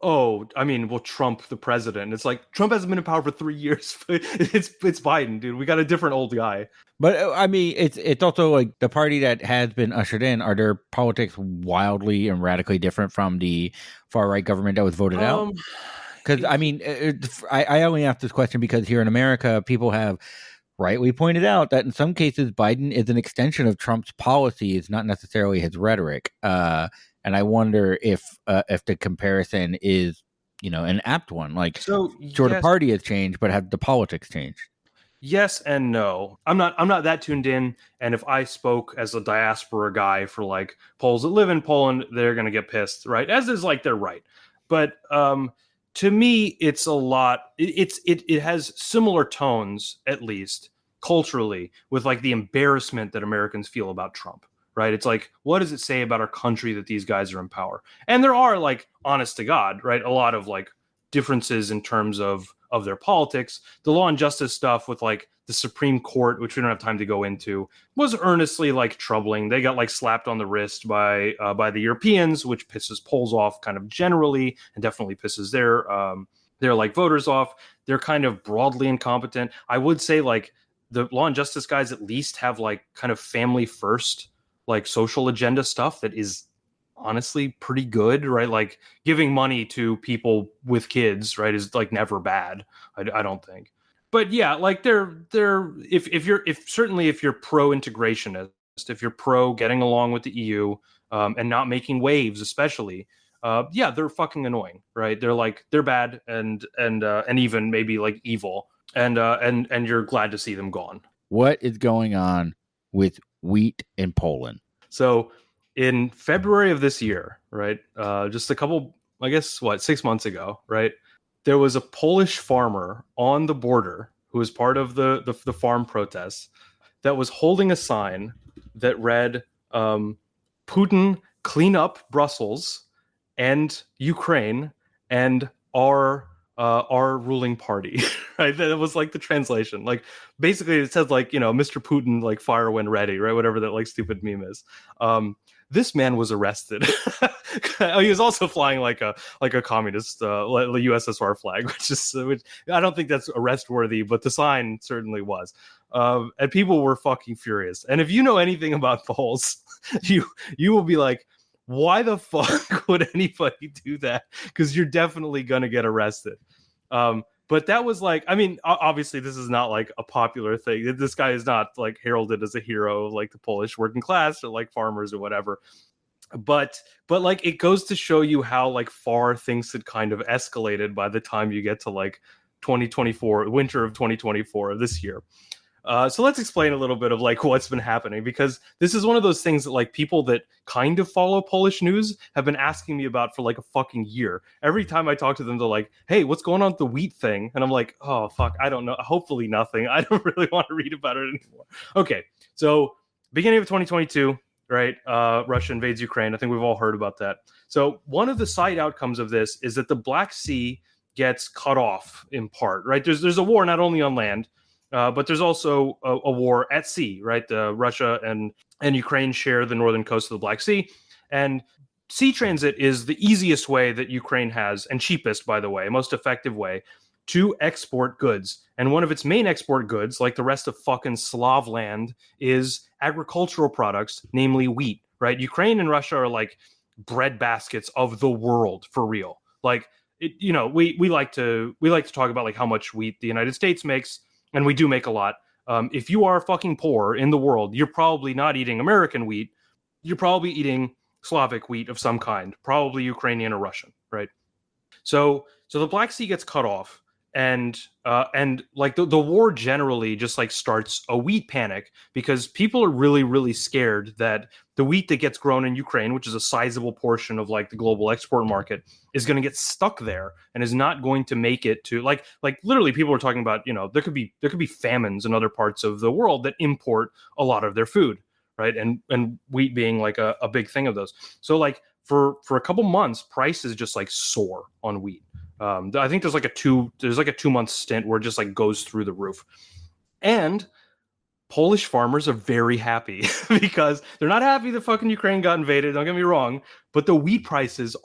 oh, I mean, well, Trump, the president. It's like Trump hasn't been in power for three years. it's it's Biden, dude. We got a different old guy. But uh, I mean, it's it's also like the party that has been ushered in. Are their politics wildly and radically different from the far right government that was voted um, out? Because I mean, it, I, I only ask this question because here in America, people have rightly pointed out that in some cases, Biden is an extension of Trump's policies, not necessarily his rhetoric. Uh, and I wonder if uh, if the comparison is, you know, an apt one. Like, so, sure, yes. the party has changed, but have the politics changed? Yes and no. I'm not I'm not that tuned in. And if I spoke as a diaspora guy for like Poles that live in Poland, they're gonna get pissed, right? As is like they're right. But um, to me, it's a lot. It, it's it it has similar tones, at least culturally, with like the embarrassment that Americans feel about Trump. Right? It's like, what does it say about our country that these guys are in power? And there are, like, honest to God, right, a lot of like differences in terms of of their politics. The Law and Justice stuff with like the Supreme Court, which we don't have time to go into, was earnestly like troubling. They got like slapped on the wrist by uh, by the Europeans, which pisses Poles off kind of generally, and definitely pisses their um, their like voters off. They're kind of broadly incompetent. I would say like the Law and Justice guys at least have like kind of family first, like social agenda stuff that is honestly pretty good, right? Like giving money to people with kids, right, is like never bad. I, I don't think. But yeah, like they're they're if if you're if certainly if you're pro integrationist, if you're pro getting along with the E U um, and not making waves, especially, uh, yeah, they're fucking annoying, right? They're like they're bad and and uh, and even maybe like evil, and uh, and and you're glad to see them gone. What is going on with wheat in Poland? So in February of this year, right, uh, just a couple, I guess, what, six months ago, right, there was a Polish farmer on the border who was part of the, the, the farm protests that was holding a sign that read, um, Putin, clean up Brussels and Ukraine and our uh, our ruling party, right? That was like the translation. Like basically it says like, you know, Mister Putin, like fire when ready, right? Whatever that like stupid meme is. Um, this man was arrested. He was also flying like a like a communist uh, U S S R flag, which is which I don't think that's arrest worthy, but the sign certainly was. Um, and people were fucking furious. And if you know anything about Poles, you you will be like, why the fuck would anybody do that? Because you're definitely gonna get arrested. Um, but that was like, I mean, obviously this is not like a popular thing. This guy is not like heralded as a hero, like the Polish working class or like farmers or whatever. But but like it goes to show you how like far things had kind of escalated by the time you get to like twenty twenty-four, winter of twenty twenty-four of this year. Uh, so let's explain a little bit of like what's been happening, because this is one of those things that like people that kind of follow Polish news have been asking me about for like a fucking year. Every time I talk to them, they're like, hey, what's going on with the wheat thing? And I'm like, oh, fuck, I don't know. Hopefully nothing. I don't really want to read about it anymore. Okay, so beginning of twenty twenty-two, right? Uh, Russia invades Ukraine. I think we've all heard about that. So one of the side outcomes of this is that the Black Sea gets cut off in part, right? There's, there's a war not only on land, Uh, but there's also a, a war at sea, right? Uh, Russia and, and Ukraine share the northern coast of the Black Sea. And sea transit is the easiest way that Ukraine has, and cheapest, by the way, most effective way, to export goods. And one of its main export goods, like the rest of fucking Slav land, is agricultural products, namely wheat, right? Ukraine and Russia are like bread baskets of the world, for real. Like, it, you know, we we like to we like to talk about like how much wheat the United States makes. And we do make a lot. Um, if you are fucking poor in the world, you're probably not eating American wheat. You're probably eating Slavic wheat of some kind, probably Ukrainian or Russian, right? So, so the Black Sea gets cut off, and uh, and like the, the war generally just like starts a wheat panic, because people are really, really scared that the wheat that gets grown in Ukraine, which is a sizable portion of like the global export market, is going to get stuck there and is not going to make it to like like literally people are talking about, you know, there could be there could be famines in other parts of the world that import a lot of their food, right? And and wheat being like a, a big thing of those. So like for for a couple months, prices just like soar on wheat. Um, I think there's like a two there's like a two month stint where it just like goes through the roof. And Polish farmers are very happy because they're not happy that fucking Ukraine got invaded. Don't get me wrong, but the wheat prices are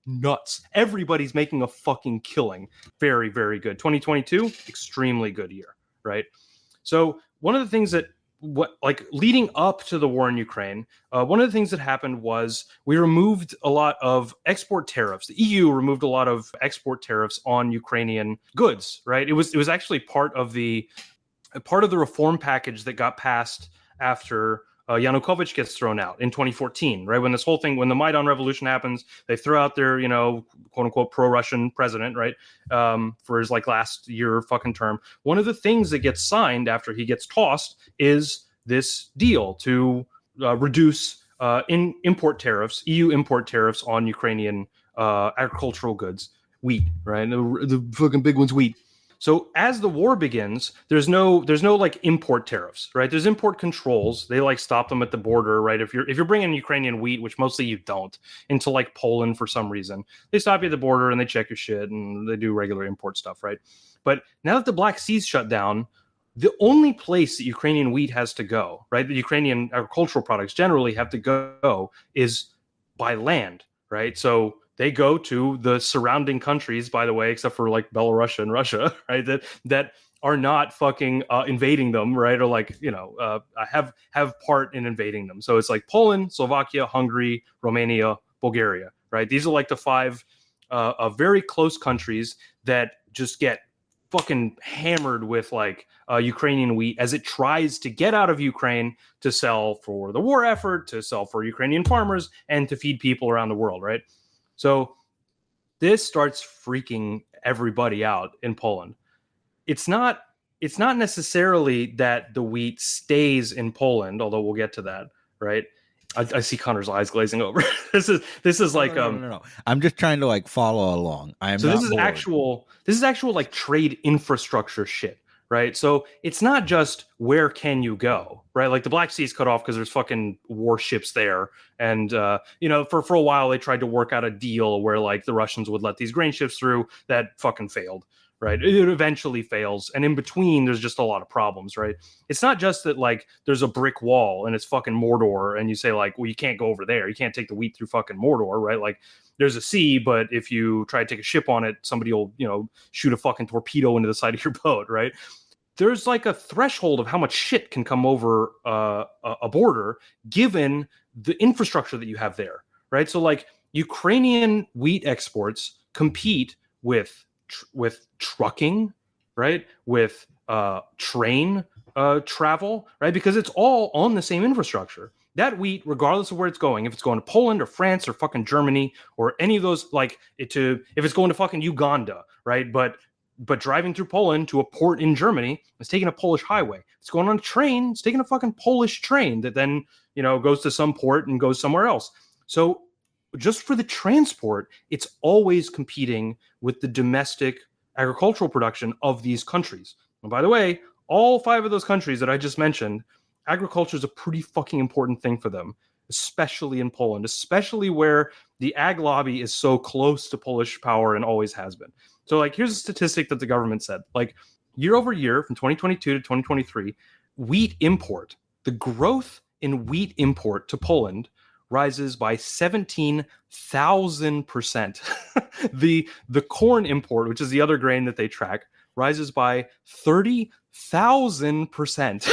nuts. Everybody's making a fucking killing. Very, very good. twenty twenty-two, extremely good year, right? So one of the things that what like leading up to the war in Ukraine, uh, one of the things that happened was we removed a lot of export tariffs. The E U removed a lot of export tariffs on Ukrainian goods, right? It was it was actually part of the part of the reform package that got passed after uh, Yanukovych gets thrown out in twenty fourteen, right? When this whole thing, when the Maidan revolution happens, they throw out their, you know, quote unquote pro-Russian president, right? Um, for his like last year fucking term. One of the things that gets signed after he gets tossed is this deal to uh, reduce uh, in import tariffs, E U import tariffs on Ukrainian uh, agricultural goods, wheat, right? The, the fucking big one's wheat. So as the war begins, there's no there's no like import tariffs, right? There's import controls. They like stop them at the border, right? If you're if you're bringing Ukrainian wheat, which mostly you don't, into like Poland for some reason, they stop you at the border and they check your shit and they do regular import stuff, right? But now that the Black Sea's shut down, the only place that Ukrainian wheat has to go, right? The Ukrainian agricultural products generally have to go is by land, right? So they go to the surrounding countries, by the way, except for like Belarus and Russia, right? That that are not fucking uh, invading them, right? Or like, you know, uh, have have part in invading them. So it's like Poland, Slovakia, Hungary, Romania, Bulgaria, right? These are like the five uh, uh, very close countries that just get fucking hammered with like uh, Ukrainian wheat as it tries to get out of Ukraine to sell for the war effort, to sell for Ukrainian farmers, and to feed people around the world, right? So this starts freaking everybody out in Poland. It's not it's not necessarily that the wheat stays in Poland, although we'll get to that, right? I, I see Connor's eyes glazing over. this is this is like no, no, um no, no, no. I'm just trying to like follow along. I am so not this is bored. actual this is actual like trade infrastructure shit. Right. So it's not just where can you go, right? Like the Black Sea is cut off because there's fucking warships there. And, uh, you know, for, for a while, they tried to work out a deal where like the Russians would let these grain ships through. That fucking failed. Right. It eventually fails. And in between, there's just a lot of problems. Right. It's not just that like there's a brick wall and it's fucking Mordor. And you say like, well, you can't go over there. You can't take the wheat through fucking Mordor. Right. Like there's a sea, but if you try to take a ship on it, somebody will, you know, shoot a fucking torpedo into the side of your boat. Right. There's like a threshold of how much shit can come over uh, a border given the infrastructure that you have there, right? So like Ukrainian wheat exports compete with tr- with trucking, right? With uh, train uh, travel, right? Because it's all on the same infrastructure. That wheat, regardless of where it's going, if it's going to Poland or France or fucking Germany or any of those, like it to if it's going to fucking Uganda, right? But But driving through Poland to a port in Germany, it's taking a Polish highway. It's going on a train. It's taking a fucking Polish train that then, you know, goes to some port and goes somewhere else. So just for the transport, it's always competing with the domestic agricultural production of these countries. And by the way, all five of those countries that I just mentioned, agriculture is a pretty fucking important thing for them, especially in Poland, especially where the ag lobby is so close to Polish power and always has been. So, like, here's a statistic that the government said. Like, year over year, from twenty twenty-two to twenty twenty-three, wheat import, the growth in wheat import to Poland rises by seventeen thousand percent. the the corn import, which is the other grain that they track, rises by thirty thousand percent.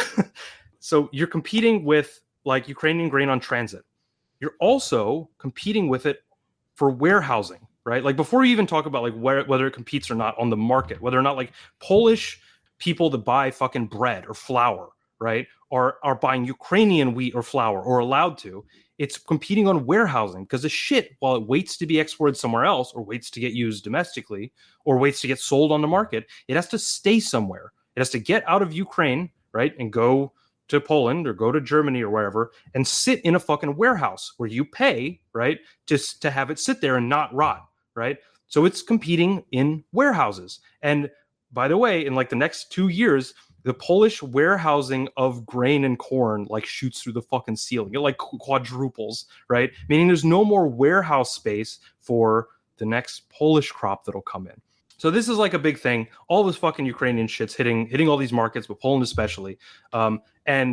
So you're competing with, like, Ukrainian grain on transit. You're also competing with it for warehousing. Right? Like before you even talk about like where, whether it competes or not on the market, whether or not like Polish people that buy fucking bread or flour, right, are, are buying Ukrainian wheat or flour or allowed to, it's competing on warehousing because the shit, while it waits to be exported somewhere else or waits to get used domestically or waits to get sold on the market, it has to stay somewhere. It has to get out of Ukraine, right, and go to Poland or go to Germany or wherever and sit in a fucking warehouse where you pay, right, just to have it sit there and not rot. Right. So it's competing in warehouses. And by the way, in like the next two years, the Polish warehousing of grain and corn like shoots through the fucking ceiling. It like quadruples. Right. Meaning there's no more warehouse space for the next Polish crop that'll come in. So this is like a big thing. All this fucking Ukrainian shit's hitting hitting all these markets, but Poland especially. Um, and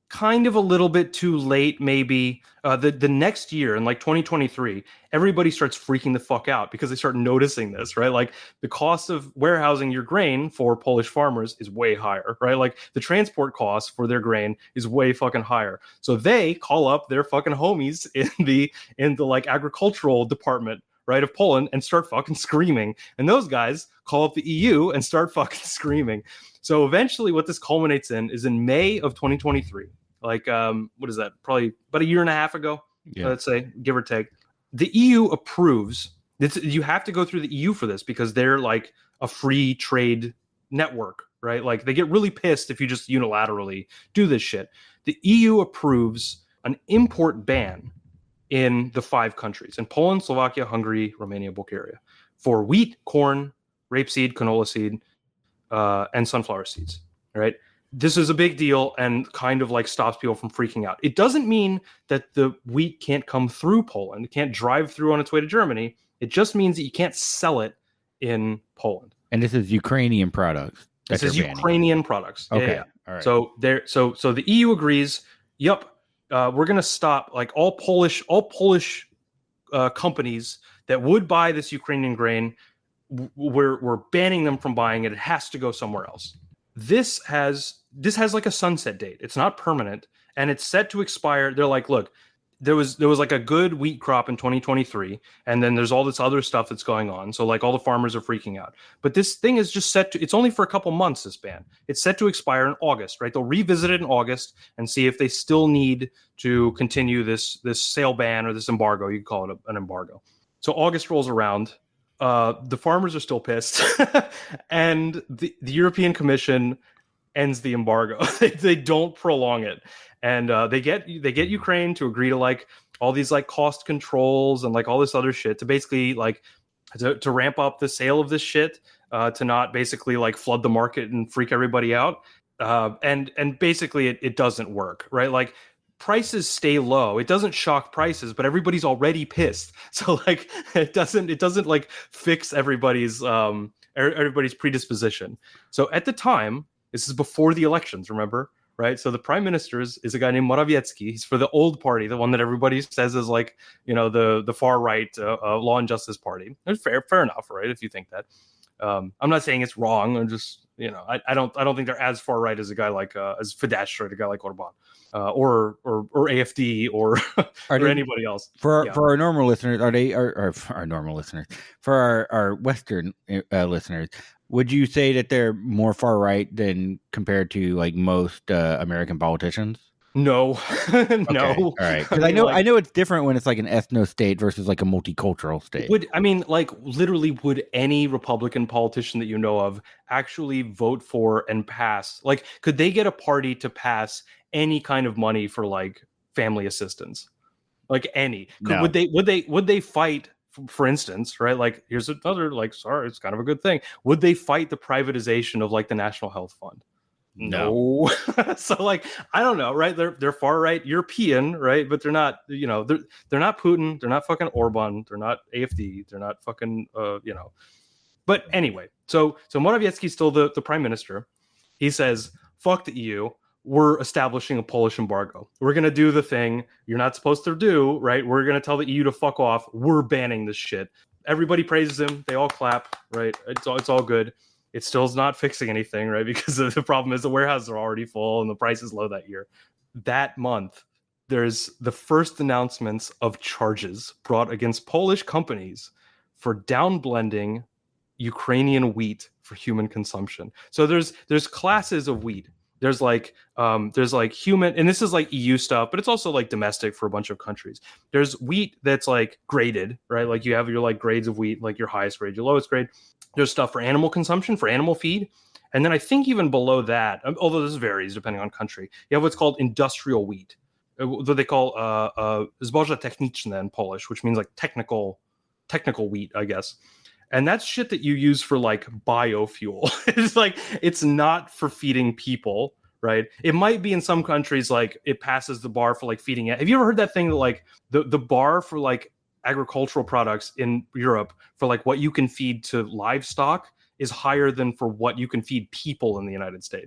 kind of a little bit too late, maybe. Uh, the, the next year, in like twenty twenty-three, everybody starts freaking the fuck out because they start noticing this, right? Like the cost of warehousing your grain for Polish farmers is way higher, right? Like the transport cost for their grain is way fucking higher. So they call up their fucking homies in the in the like agricultural department, right, of Poland and start fucking screaming. And those guys call up the E U and start fucking screaming. So eventually what this culminates in is in May of twenty twenty-three. Like, um, what is that? Probably about a year and a half ago, yeah. Let's say, give or take. The E U approves. This, you have to go through the E U for this because they're like a free trade network, right? Like they get really pissed if you just unilaterally do this shit. The E U approves an import ban in the five countries, in Poland, Slovakia, Hungary, Romania, Bulgaria, for wheat, corn, rapeseed, canola seed, uh, and sunflower seeds, right? This is a big deal and kind of like stops people from freaking out. It doesn't mean that the wheat can't come through Poland. It can't drive through on its way to Germany. It just means that you can't sell it in Poland. And this is Ukrainian products. This is banning. Ukrainian products. Okay. Yeah, yeah. All right. So there. So so the E U agrees. Yep. Uh, we're gonna stop like all Polish all Polish uh, companies that would buy this Ukrainian grain. We're we're banning them from buying it. It has to go somewhere else. This has this has like a sunset date. It's not permanent, and it's set to expire. They're like, look, there was there was like a good wheat crop in twenty twenty-three, and then there's all this other stuff that's going on. So like all the farmers are freaking out. But this thing is just set to. It's only for a couple months. This ban. It's set to expire in August, right? They'll revisit it in August and see if they still need to continue this this sale ban or this embargo. You could call it a, an embargo. So August rolls around. Uh, the farmers are still pissed, and the, the European Commission ends the embargo. they, they don't prolong it, and uh, they get they get Ukraine to agree to like all these like cost controls and like all this other shit to basically like to, to ramp up the sale of this shit, uh, to not basically like flood the market and freak everybody out. Uh, and and basically it, it doesn't work, right? Like prices stay low. It doesn't shock prices, but everybody's already pissed. So like it doesn't it doesn't like fix everybody's um everybody's predisposition. So at the time, this is before the elections, remember, right? So the prime minister is, is a guy named Morawiecki. He's for the old party, the one that everybody says is like, you know, the the far right uh, uh, Law and Justice Party. It's fair, fair enough, right? If you think that. Um, I'm not saying it's wrong. I'm just, you know, I, I don't I don't think they're as far right as a guy like uh, as Fidesz, right? A guy like Orban. Uh, or or or A F D or or they, anybody else. For our, yeah. for our normal listeners, are they are, are our normal listeners? For our our Western uh, listeners, would you say that they're more far right than compared to like most uh, American politicians? No, no. Okay. All right, because I, mean, I know like, I know it's different when it's like an ethno state versus like a multicultural state. Would I mean like literally would any Republican politician that you know of actually vote for and pass? Like, could they get a party to pass any kind of money for like family assistance? Like any? Could, no. Would they? Would they? Would they fight? For instance, right? Like here's another like sorry, it's kind of a good thing. Would they fight the privatization of like the National Health Fund? No. So like I don't know, right? They're they're far right European, right? But they're not, you know, they're they're not Putin, they're not fucking Orban, they're not A F D, they're not fucking uh, you know. But anyway, so so Morawiecki's still the, the prime minister. He says, fuck the E U. We're establishing a Polish embargo. We're gonna do the thing you're not supposed to do, right? We're gonna tell the E U to fuck off. We're banning this shit. Everybody praises him. They all clap, right? It's all it's all good. It still is not fixing anything, right? Because the problem is the warehouses are already full and the price is low that year. That month, there's the first announcements of charges brought against Polish companies for downblending Ukrainian wheat for human consumption. So there's there's classes of wheat. There's like um, there's like human, and this is like E U stuff, but it's also like domestic for a bunch of countries. There's wheat that's like graded, right? Like you have your like grades of wheat, like your highest grade, your lowest grade. There's stuff for animal consumption, for animal feed. And then I think even below that, although this varies depending on country, you have what's called industrial wheat, what they call uh, uh, zboże techniczne in Polish, which means like technical, technical wheat, I guess. And that's shit that you use for like biofuel. It's like, it's not for feeding people, right? It might be in some countries, like it passes the bar for like feeding it. Have you ever heard that thing that like the, the bar for like agricultural products in Europe for like what you can feed to livestock is higher than for what you can feed people in the United States?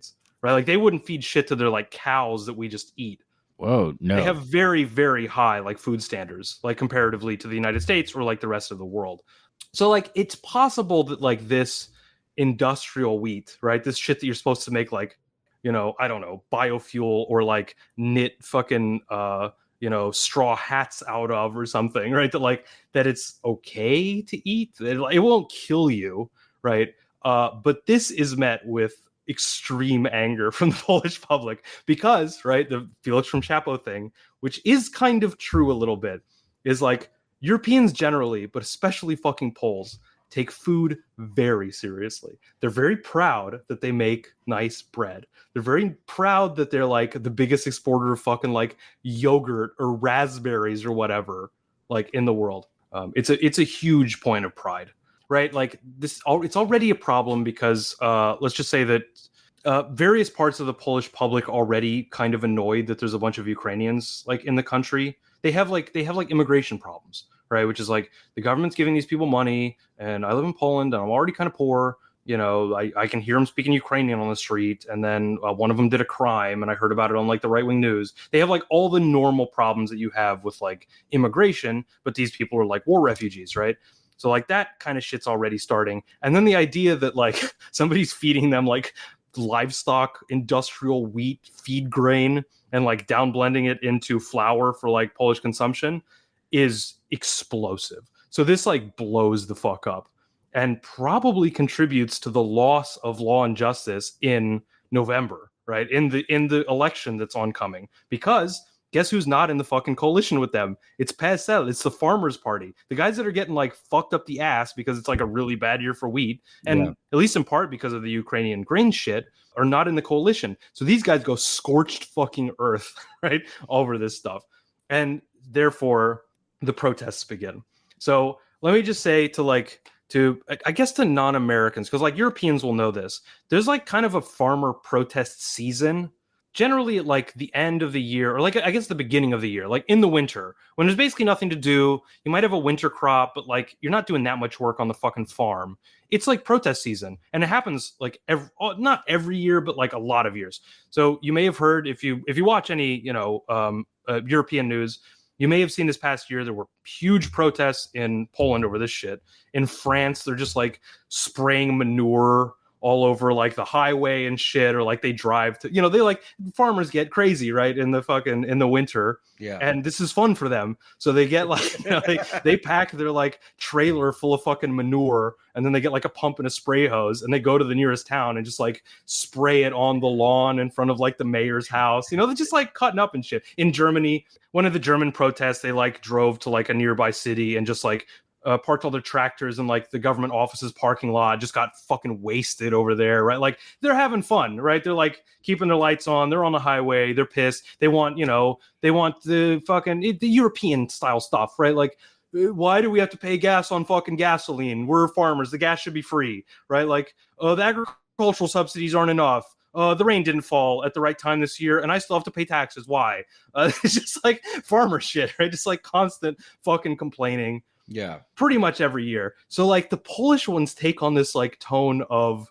right? Like they wouldn't feed shit to their like cows that we just eat. Whoa, no. They have very, very high like food standards, like comparatively to the United States or like the rest of the world. So like it's possible that like this industrial wheat, right? This shit that you're supposed to make like, you know, I don't know, biofuel or like knit fucking uh, you know, straw hats out of or something, right? That like that it's okay to eat. It, it won't kill you, right? Uh, but this is met with extreme anger from the Polish public because, right, the Felix from Chapo thing, which is kind of true a little bit, is like Europeans generally, but especially fucking Poles, take food very seriously. They're very proud that they make nice bread. They're very proud that they're like the biggest exporter of fucking like yogurt or raspberries or whatever, like in the world. Um, it's a it's a huge point of pride. Right, like this, it's already a problem because uh, let's just say that uh, various parts of the Polish public already kind of annoyed that there's a bunch of Ukrainians like in the country. They have like they have like immigration problems, right? Which is like the government's giving these people money, and I live in Poland, and I'm already kind of poor. You know, I, I can hear them speaking Ukrainian on the street, and then uh, one of them did a crime, and I heard about it on like the right wing news. They have like all the normal problems that you have with like immigration, but these people are like war refugees, right? So like that kind of shit's already starting. And then the idea that like somebody's feeding them like livestock, industrial wheat, feed grain, and like down blending it into flour for like Polish consumption is explosive. So this like blows the fuck up and probably contributes to the loss of law and justice in November, right? In the in the election that's oncoming. Because guess who's not in the fucking coalition with them? It's P S L. It's the Farmers Party. The guys that are getting like fucked up the ass because it's like a really bad year for wheat, and yeah. at least in part because of the Ukrainian grain shit, are not in the coalition. So these guys go scorched fucking earth, right, over this stuff. And therefore, the protests begin. So let me just say to like, to, I guess to non-Americans, because like Europeans will know this, there's like kind of a farmer protest season generally at like the end of the year, or like I guess the beginning of the year, like in the winter, when there's basically nothing to do. You might have a winter crop, but like you're not doing that much work on the fucking farm. It's like protest season, and it happens like every, not every year, but like a lot of years. So you may have heard, if you if you watch any you know um, uh, European news, you may have seen this past year there were huge protests in Poland over this shit. In France, they're just like spraying manure all over like the highway and shit, or like they drive to, you know, they like farmers get crazy, right? In the fucking, in the winter. Yeah. And this is fun for them. So they get like, you know, they, they pack their like trailer full of fucking manure, and then they get like a pump and a spray hose, and they go to the nearest town and just like spray it on the lawn in front of like the mayor's house. You know, they're just like cutting up and shit. In Germany, one of the German protests, they like drove to like a nearby city and just like Uh, parked all their tractors in like the government offices parking lot, just got fucking wasted over there, right? Like they're having fun, right? They're like keeping their lights on, they're on the highway, they're pissed, they want, you know, they want the fucking the European style stuff, right? Like, why do we have to pay gas on fucking gasoline? We're farmers, the gas should be free, right? Like, oh, the agricultural subsidies aren't enough. Uh, the rain didn't fall at the right time this year, and I still have to pay taxes. Why? Uh, it's just like farmer shit, right? Just like constant fucking complaining. Yeah, pretty much every year. So like the Polish ones take on this like tone of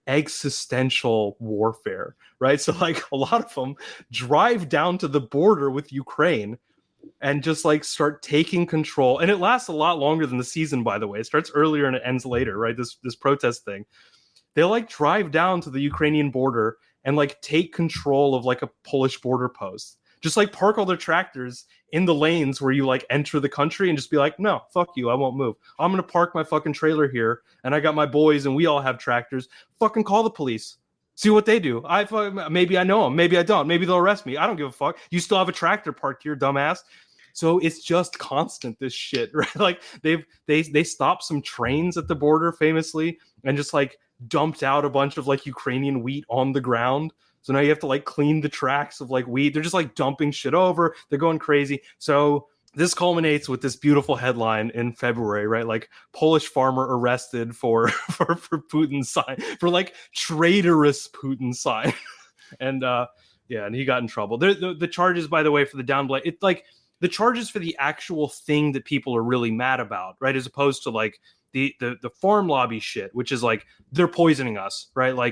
existential warfare, right? So like a lot of them drive down to the border with Ukraine and just like start taking control. And it lasts a lot longer than the season, by the way. It starts earlier and it ends later, right? This this protest thing. They like drive down to the Ukrainian border and like take control of like a Polish border post. Just like park all their tractors in the lanes where you like enter the country and just be like, no, fuck you, I won't move. I'm going to park my fucking trailer here, and I got my boys and we all have tractors. Fucking call the police. See what they do. I Maybe I know them. Maybe I don't. Maybe they'll arrest me. I don't give a fuck. You still have a tractor parked here, dumbass. So it's just constant, this shit, right? Like they've they they stopped some trains at the border famously and just like dumped out a bunch of like Ukrainian wheat on the ground. So now you have to like clean the tracks of like wheat. They're just like dumping shit over. They're going crazy. So this culminates with this beautiful headline in February, right? Like Polish farmer arrested for for, for Putin's sign, for like traitorous Putin sign. and uh, yeah, and he got in trouble. The, the, the charges, by the way, for the downblade, it's like the charges for the actual thing that people are really mad about, right? As opposed to like the, the, the farm lobby shit, which is like, they're poisoning us, right? Like,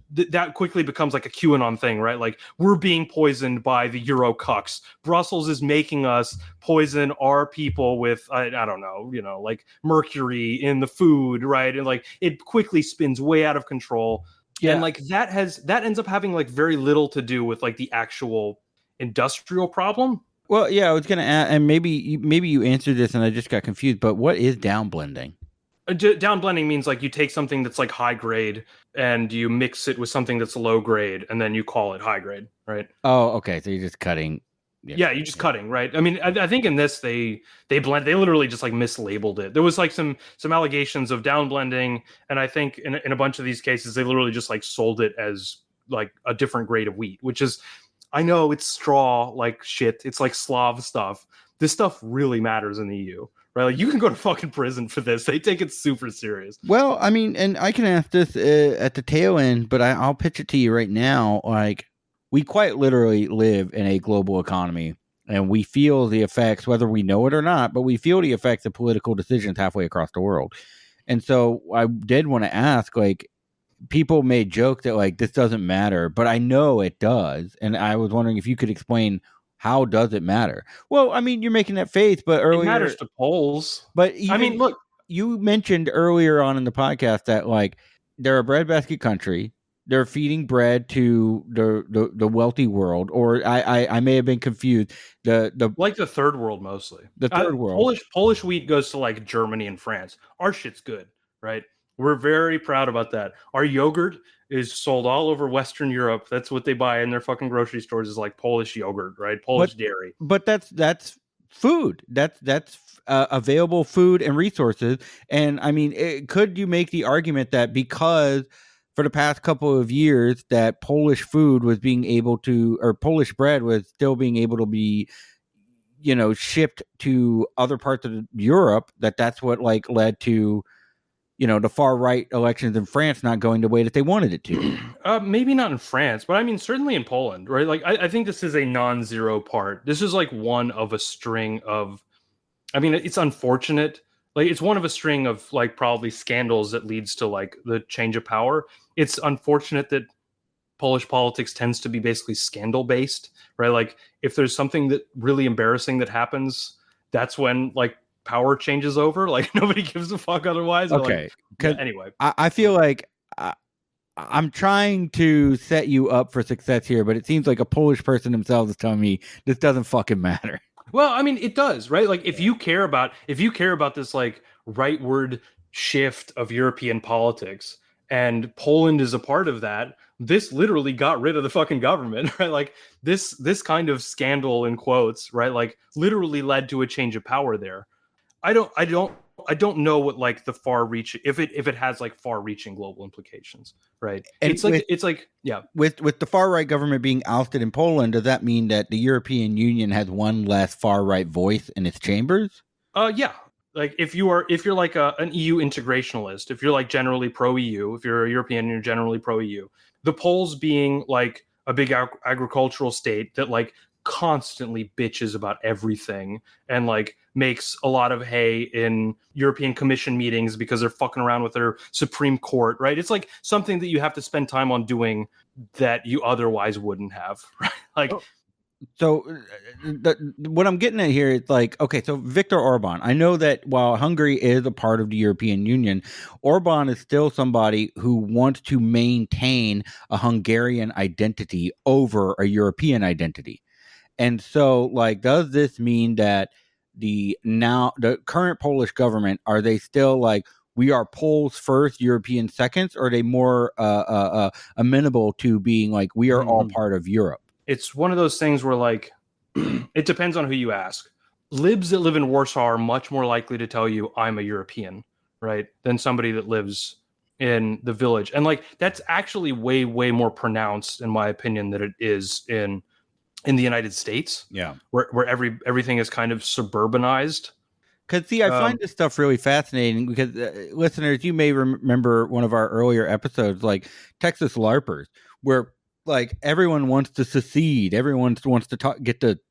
th- that quickly becomes like a QAnon thing, right? Like we're being poisoned by the Euro cucks. Brussels is making us poison our people with I, I don't know, you know, like mercury in the food, right? And like it quickly spins way out of control. Yeah. And like that has that ends up having like very little to do with like the actual industrial problem. Well, yeah, I was gonna ask, and maybe maybe you answered this, and I just got confused. But what is downblending? Uh, d- downblending means like you take something that's like high grade and you mix it with something that's low grade, and then you call it high grade, right? Oh, okay. So you're just cutting. Yeah, yeah you're just yeah. cutting, right? I mean, I, I think in this they they blend. They literally just like mislabeled it. There was like some some allegations of downblending, and I think in in a bunch of these cases they literally just like sold it as like a different grade of wheat, which is. I know it's straw like shit. It's like Slav stuff. This stuff really matters in the E U, right? Like you can go to fucking prison for this. They take it super serious. Well, I mean, and I can ask this uh, at the tail end, but I, I'll pitch it to you right now. Like, we quite literally live in a global economy, and we feel the effects, whether we know it or not, but we feel the effects of political decisions halfway across the world. And so I did want to ask, like, people may joke that like this doesn't matter, but I know it does, and I was wondering if you could explain how does it matter. Well, I mean, you're making that face, but earlier it matters to polls. But even, I mean, look, you mentioned earlier on in the podcast that like they're a breadbasket country. They're feeding bread to the, the, the wealthy world, or I, I I may have been confused. The the like the third world mostly. The third uh, world. Polish Polish wheat goes to like Germany and France. Our shit's good, right? We're very proud about that. Our yogurt is sold all over Western Europe. That's what they buy in their fucking grocery stores is like Polish yogurt, right? Polish but, dairy. But that's that's food. That's that's uh, available food and resources. And I mean, it, could you make the argument that because for the past couple of years that Polish food was being able to, or Polish bread was still being able to be, you know, shipped to other parts of Europe, that that's what like led to, you know, the far right elections in France not going the way that they wanted it to? Uh, maybe not in France, but I mean, certainly in Poland, right? Like, I, I think this is a non-zero part. This is like one of a string of, I mean, it's unfortunate. Like, it's one of a string of like probably scandals that leads to like the change of power. It's unfortunate that Polish politics tends to be basically scandal based, right? Like, if there's something that really embarrassing that happens, that's when like power changes over. Like nobody gives a fuck otherwise. Okay. Like, yeah, anyway, I, I feel like I, I'm trying to set you up for success here, but it seems like a Polish person themselves is telling me this doesn't fucking matter. Well, I mean, it does, right? Like if you care about if you care about this like rightward shift of European politics, and Poland is a part of that, this literally got rid of the fucking government, right? Like this this kind of scandal in quotes, right? Like literally led to a change of power there. I don't, I don't, I don't know what like the far reach, if it, if it has like far reaching global implications, right? And it's like, with, it's like, yeah. With, with the far right government being ousted in Poland, does that mean that the European Union has one less far right voice in its chambers? Uh, yeah. Like if you are, if you're like a, an E U integrationalist, if you're like generally pro E U, if you're a European, you're generally pro E U. The Poles being like a big ag- agricultural state that like constantly bitches about everything and like makes a lot of hay in European Commission meetings because they're fucking around with their Supreme Court, right? It's like something that you have to spend time on doing that you otherwise wouldn't have, right? Like, oh, so the, what I'm getting at here is like, okay, so Viktor Orban, I know that while Hungary is a part of the European Union, Orban is still somebody who wants to maintain a Hungarian identity over a European identity. And so, like, does this mean that the now the current Polish government, are they still like, we are Poles first, European seconds, or are they more uh, uh, uh, amenable to being like, we are mm-hmm. all part of Europe? It's one of those things where like, it depends on who you ask. Libs that live in Warsaw are much more likely to tell you I'm a European, right, than somebody that lives in the village. And like, that's actually way, way more pronounced, in my opinion, than it is in in the United States, yeah, where where every everything is kind of suburbanized. Because see, I um, find this stuff really fascinating because uh, listeners, you may rem- remember one of our earlier episodes, like Texas LARPers, where like everyone wants to secede, everyone wants to talk, get to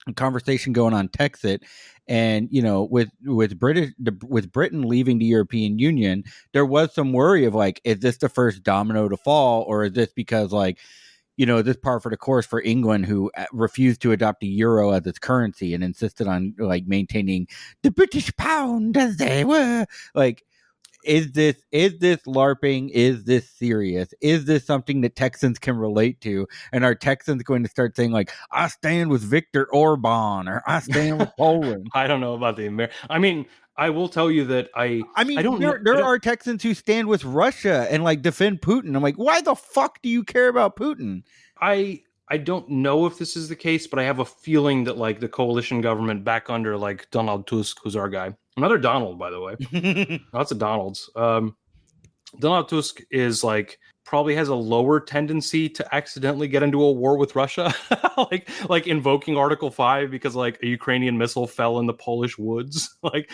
conversation going on Texit, and you know, with with British with Britain leaving the European Union, there was some worry of like, is this the first domino to fall, or is this because like, you know, this par for the course for England, who refused to adopt the euro as its currency and insisted on like maintaining the British pound as they were. Like, is this is this LARPing? Is this serious? Is this something that Texans can relate to? And are Texans going to start saying like, I stand with Viktor Orban, or I stand with Poland? I don't know about the Amer. I mean, I will tell you that I. I mean, I don't there, know, there I don't, are Texans who stand with Russia and like defend Putin. I'm like, why the fuck do you care about Putin? I I don't know if this is the case, but I have a feeling that like the coalition government back under like Donald Tusk, who's our guy, another Donald, by the way, lots of Donalds. Um, Donald Tusk is like probably has a lower tendency to accidentally get into a war with Russia, like like invoking Article Five because like a Ukrainian missile fell in the Polish woods. Like,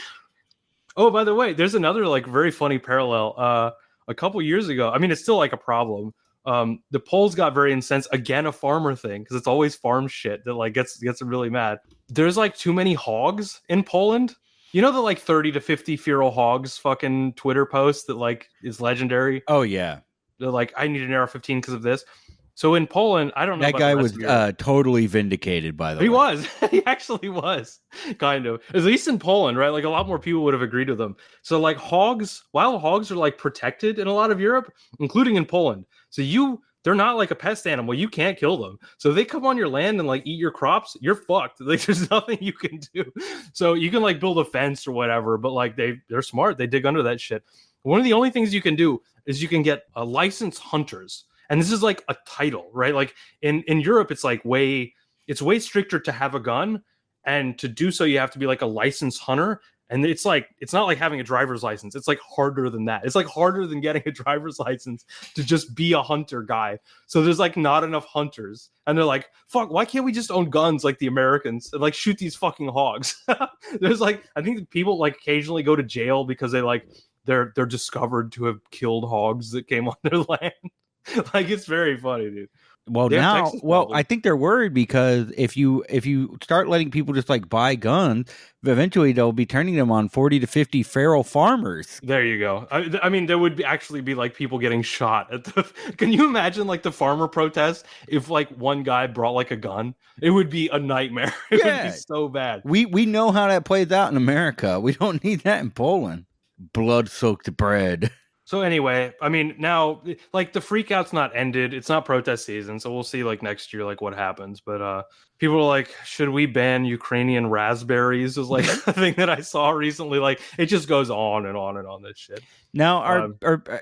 oh, by the way, there's another like very funny parallel. Uh, a couple years ago, I mean, it's still like a problem. Um, the Poles got very incensed, again, a farmer thing, because it's always farm shit that like gets gets them really mad. There's like too many hogs in Poland. You know the like thirty to fifty feral hogs fucking Twitter post that like is legendary? Oh yeah. They're like, I need an A R fifteen because of this. So in Poland, I don't know. That about guy the rest was of Europe. uh, totally vindicated, by the He way. was. He actually was. Kind of. At least in Poland, right? Like a lot more people would have agreed with them. So like hogs, wild hogs are like protected in a lot of Europe, including in Poland. So you, they're not like a pest animal. You can't kill them. So if they come on your land and like eat your crops, you're fucked. Like there's nothing you can do. So you can like build a fence or whatever, but like they, they're smart. They dig under that shit. One of the only things you can do is you can get a licensed hunters. And this is like a title, right? Like in, in Europe, it's like way, it's way stricter to have a gun. And to do so, you have to be like a licensed hunter. And it's like, it's not like having a driver's license. It's like harder than that. It's like harder than getting a driver's license to just be a hunter guy. So there's like not enough hunters. And they're like, fuck, why can't we just own guns like the Americans and like shoot these fucking hogs? There's like, I think people like occasionally go to jail because they like, they're, they're discovered to have killed hogs that came on their land. Like it's very funny, dude. Well, They have now, Texas well, problems. I think they're worried because if you if you start letting people just like buy guns, eventually they'll be turning them on forty to fifty feral farmers. There you go. I, I mean, there would be actually be like people getting shot at the. Can you imagine like the farmer protest if like one guy brought like a gun? It would be a nightmare. It Yeah. would be so bad. We we know how that plays out in America. We don't need that in Poland. Blood-soaked bread. So anyway, I mean, now like the freakout's not ended. It's not protest season, so we'll see like next year like what happens. But uh people are like, should we ban Ukrainian raspberries? Was like a thing that I saw recently. Like it just goes on and on and on this shit. Now, our, Um, our, uh,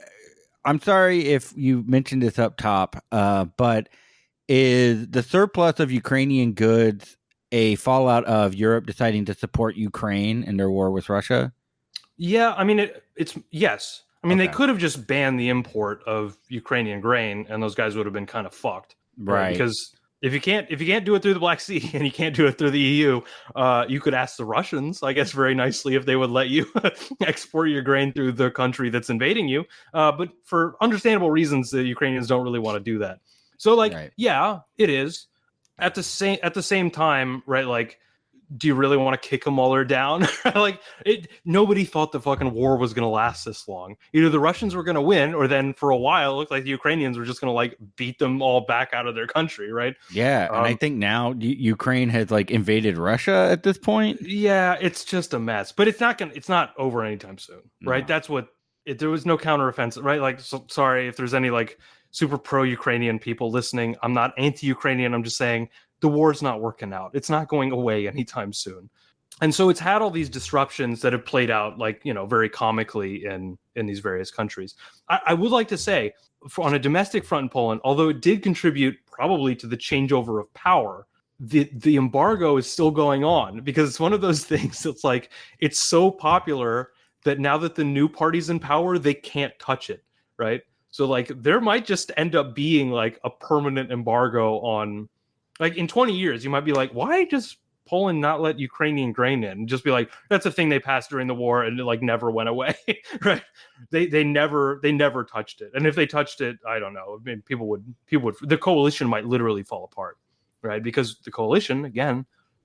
I'm sorry if you mentioned this up top, uh, but is the surplus of Ukrainian goods a fallout of Europe deciding to support Ukraine in their war with Russia? Yeah, I mean it, it's yes. I mean Okay. they could have just banned the import of Ukrainian grain, and those guys would have been kind of fucked, Right. Because if you can't if you can't do it through the Black Sea and you can't do it through the E U, uh, you could ask the Russians, I guess, very nicely if they would let you export your grain through the country that's invading you. Uh, but for understandable reasons, the Ukrainians don't really want to do that. So, like, Right. yeah, it is at the same at the same time, right? Like. Do you really want to kick them while they're down? Like it, nobody thought the fucking war was going to last this long. Either the Russians were going to win, or then for a while, it looked like the Ukrainians were just going to like beat them all back out of their country, right? Yeah, and I Um, think now U- Ukraine has like invaded Russia at this point. Yeah, it's just a mess. But it's not going. to It's not over anytime soon, right? No. That's what. It, there was no counteroffensive, right? Like, so, sorry if there's any like super pro-Ukrainian people listening. I'm not anti-Ukrainian. I'm just saying. The war's not working out. It's not going away anytime soon. And so it's had all these disruptions that have played out like, you know, very comically in, in these various countries. I, I would like to say for, on a domestic front in Poland, although it did contribute probably to the changeover of power, the, the embargo is still going on because it's one of those things that's like, it's so popular that now that the new party's in power, they can't touch it, right? So like there might just end up being like a permanent embargo on like in twenty years, you might be like, why does Poland not let Ukrainian grain in? And just be like, that's a thing they passed during the war and it like never went away, right? They they never they never touched it. And if they touched it, I don't know. I mean, people would people would the coalition might literally fall apart, right? Because the coalition, again,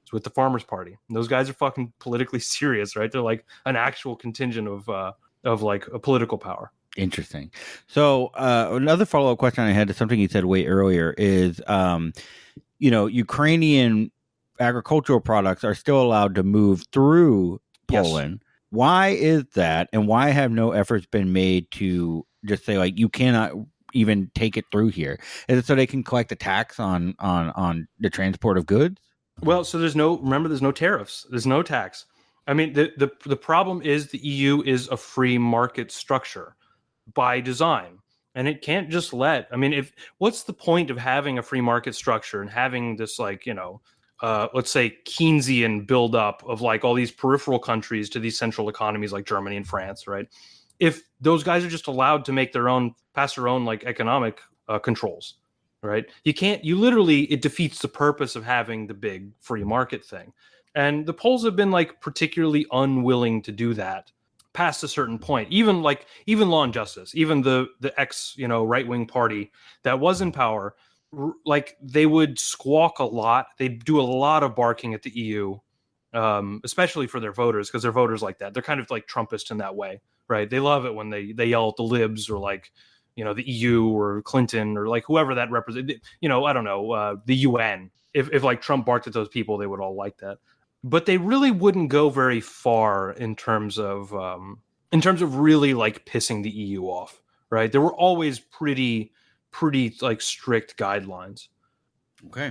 It's with the Farmers Party. And those guys are fucking politically serious, right? They're like an actual contingent of uh, of like a political power. Interesting. So uh, another follow-up question I had to something you said way earlier is, um, you know, Ukrainian agricultural products are still allowed to move through Poland. Yes. Why is that? And why have no efforts been made to just say, like, you cannot even take it through here? Is it so they can collect a tax on, on, on the transport of goods? Well, so there's no, remember, there's no tariffs. There's no tax. I mean, the, the, the problem is the E U is a free market structure by design. And it can't just let, I mean, if what's the point of having a free market structure and having this, like, you know, uh, let's say Keynesian buildup of like all these peripheral countries to these central economies like Germany and France, right? If those guys are just allowed to make their own, pass their own like economic uh, controls, right? You can't, you literally, it defeats the purpose of having the big free market thing. And the Poles have been like particularly unwilling to do that past a certain point. Even like even Law and Justice, even the the ex you know right wing party that was in power, r- like they would squawk a lot. They do a lot of barking at the E U, um, especially for their voters, because their voters like that. They're kind of like Trumpist in that way, right? They love it when they they yell at the libs or like you know the E U or Clinton or like whoever that represents. You know I don't know uh, the U N. If if like Trump barked at those people, they would all like that. But they really wouldn't go very far in terms of um, in terms of really like pissing the E U off, right? There were always pretty, pretty like strict guidelines. Okay.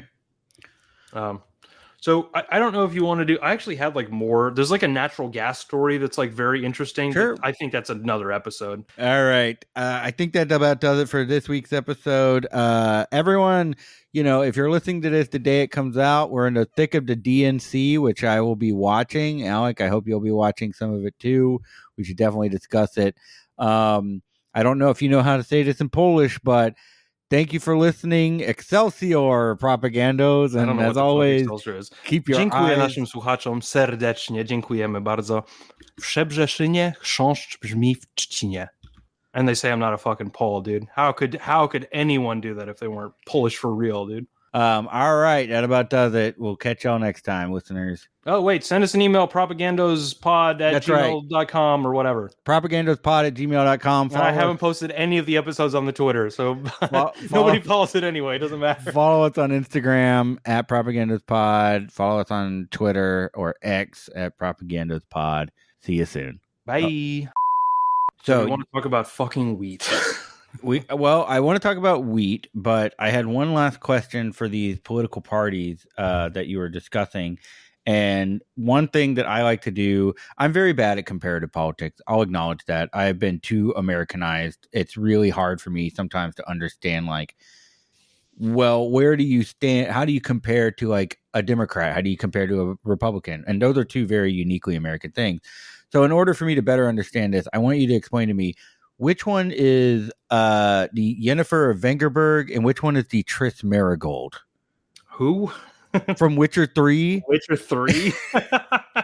Um, so I, I don't know if you want to do. I actually had like more. There's like a natural gas story that's like very interesting. Sure. I think that's another episode. All right. Uh, I think that about does it for this week's episode. Uh, everyone, you know, if you're listening to this the day it comes out, we're in the thick of the D N C, which I will be watching. Alec, I hope you'll be watching some of it too. We should definitely discuss it. Um, I don't know if you know how to say this in Polish, but thank you for listening. Excelsior, propagandos. And as always, keep your Dziękuję eyes. naszym słuchaczom serdecznie. Dziękujemy bardzo. W Szebrzeszynie chrząszcz brzmi w trzcinie. And they say I'm not a fucking Pole, dude. How could how could anyone do that if they weren't Polish for real, dude? Um, all right, that about does it. We'll catch y'all next time, listeners. Oh, wait, send us an email, propagandospod at gmail dot com or whatever. Propagandospod at gmail dot com. I haven't posted any of the episodes on the Twitter, so follow, nobody follows it anyway. It doesn't matter. Follow us on Instagram at propagandospod. Follow us on Twitter or X at propagandospod. See you soon. Bye. Oh. So, so we want to talk about fucking wheat. we well, I want to talk about wheat, but I had one last question for these political parties uh, that you were discussing. And one thing that I like to do, I'm very bad at comparative politics. I'll acknowledge that. I've been too Americanized. It's really hard for me sometimes to understand, like, well, where do you stand? How do you compare to like a Democrat? How do you compare to a Republican? And those are two very uniquely American things. So in order for me to better understand this, I want you to explain to me which one is uh, the Yennefer of Vengerberg and which one is the Triss Marigold? Who? From Witcher three? Witcher three? uh,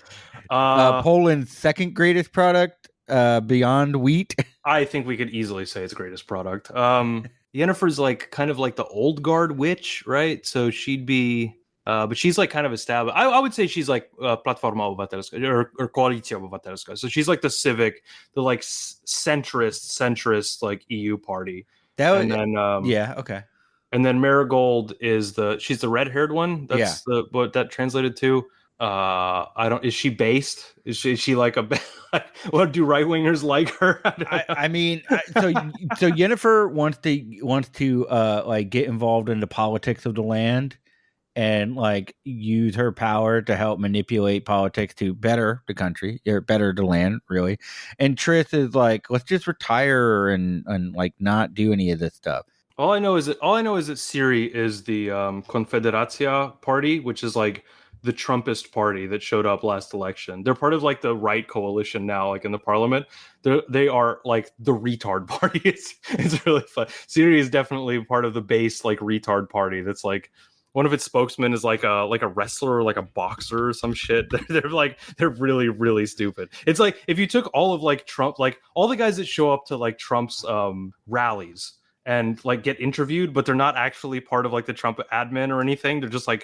uh, Poland's second greatest product uh, beyond wheat? I think we could easily say its greatest product. Um, Yennefer's like kind of like the old guard witch, right? So she'd be... Uh, but she's like kind of established. I, I would say she's like uh, Platforma Obywatelska or, or Koalicja Obywatelska. So she's like the civic, the like centrist, centrist like E U party. That would, and then, um, yeah, okay. And then Marigold is the she's the red haired one. That's yeah. the what that translated to. Uh, I don't. Is she based? Is she, is she like a? What do right wingers like her? I, I, I mean, so so Yennefer wants to wants to uh like get involved in the politics of the land. And like use her power to help manipulate politics to better the country or better the land, really. And Triss is like, let's just retire and and like not do any of this stuff. All I know is that all I know is that Siri is the um, Konfederacja party, which is like the Trumpist party that showed up last election. They're part of like the right coalition now, like in the parliament. They they are like the retard party. It's it's really fun. Siri is definitely part of the base like retard party. That's like. One of its spokesmen is like a like a wrestler or like a boxer or some shit. They're, they're like they're really really stupid. It's like if you took all of like Trump, like all the guys that show up to like Trump's um, rallies and like get interviewed, but they're not actually part of like the Trump admin or anything. They're just like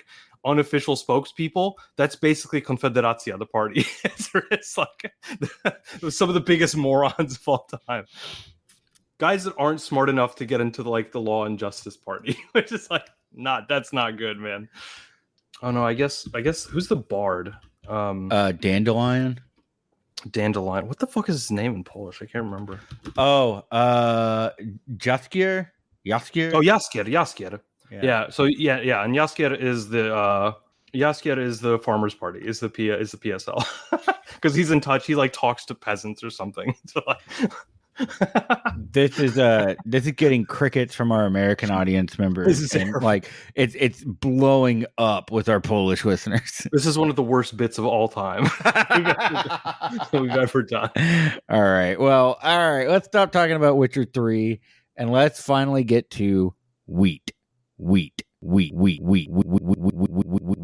unofficial spokespeople, that's basically Confederacja, the party. it's, it's like some of the biggest morons of all time. Guys that aren't smart enough to get into the, like the Law and Justice Party, which is like not that's not good, man. Oh no, I guess I guess who's the bard? Um, uh, Dandelion. Dandelion. What the fuck is his name in Polish? I can't remember. Oh, uh, Jaskier. Jaskier. Oh, Jaskier. Jaskier. Yeah. yeah. So yeah, yeah, and Jaskier is the uh, Jaskier is the Farmers Party. Is the P is the P S L because he's in touch. He like talks to peasants or something. So, like, this is uh this is getting crickets from our American audience members, is and like it's it's blowing up with our Polish listeners. This is one of the worst bits of all time we've, ever, we've ever done. All right, well, all right, let's stop talking about Witcher three and let's finally get to wheat, wheat, wheat, wheat, wheat, wheat, wheat, wheat, wheat, wheat, wheat.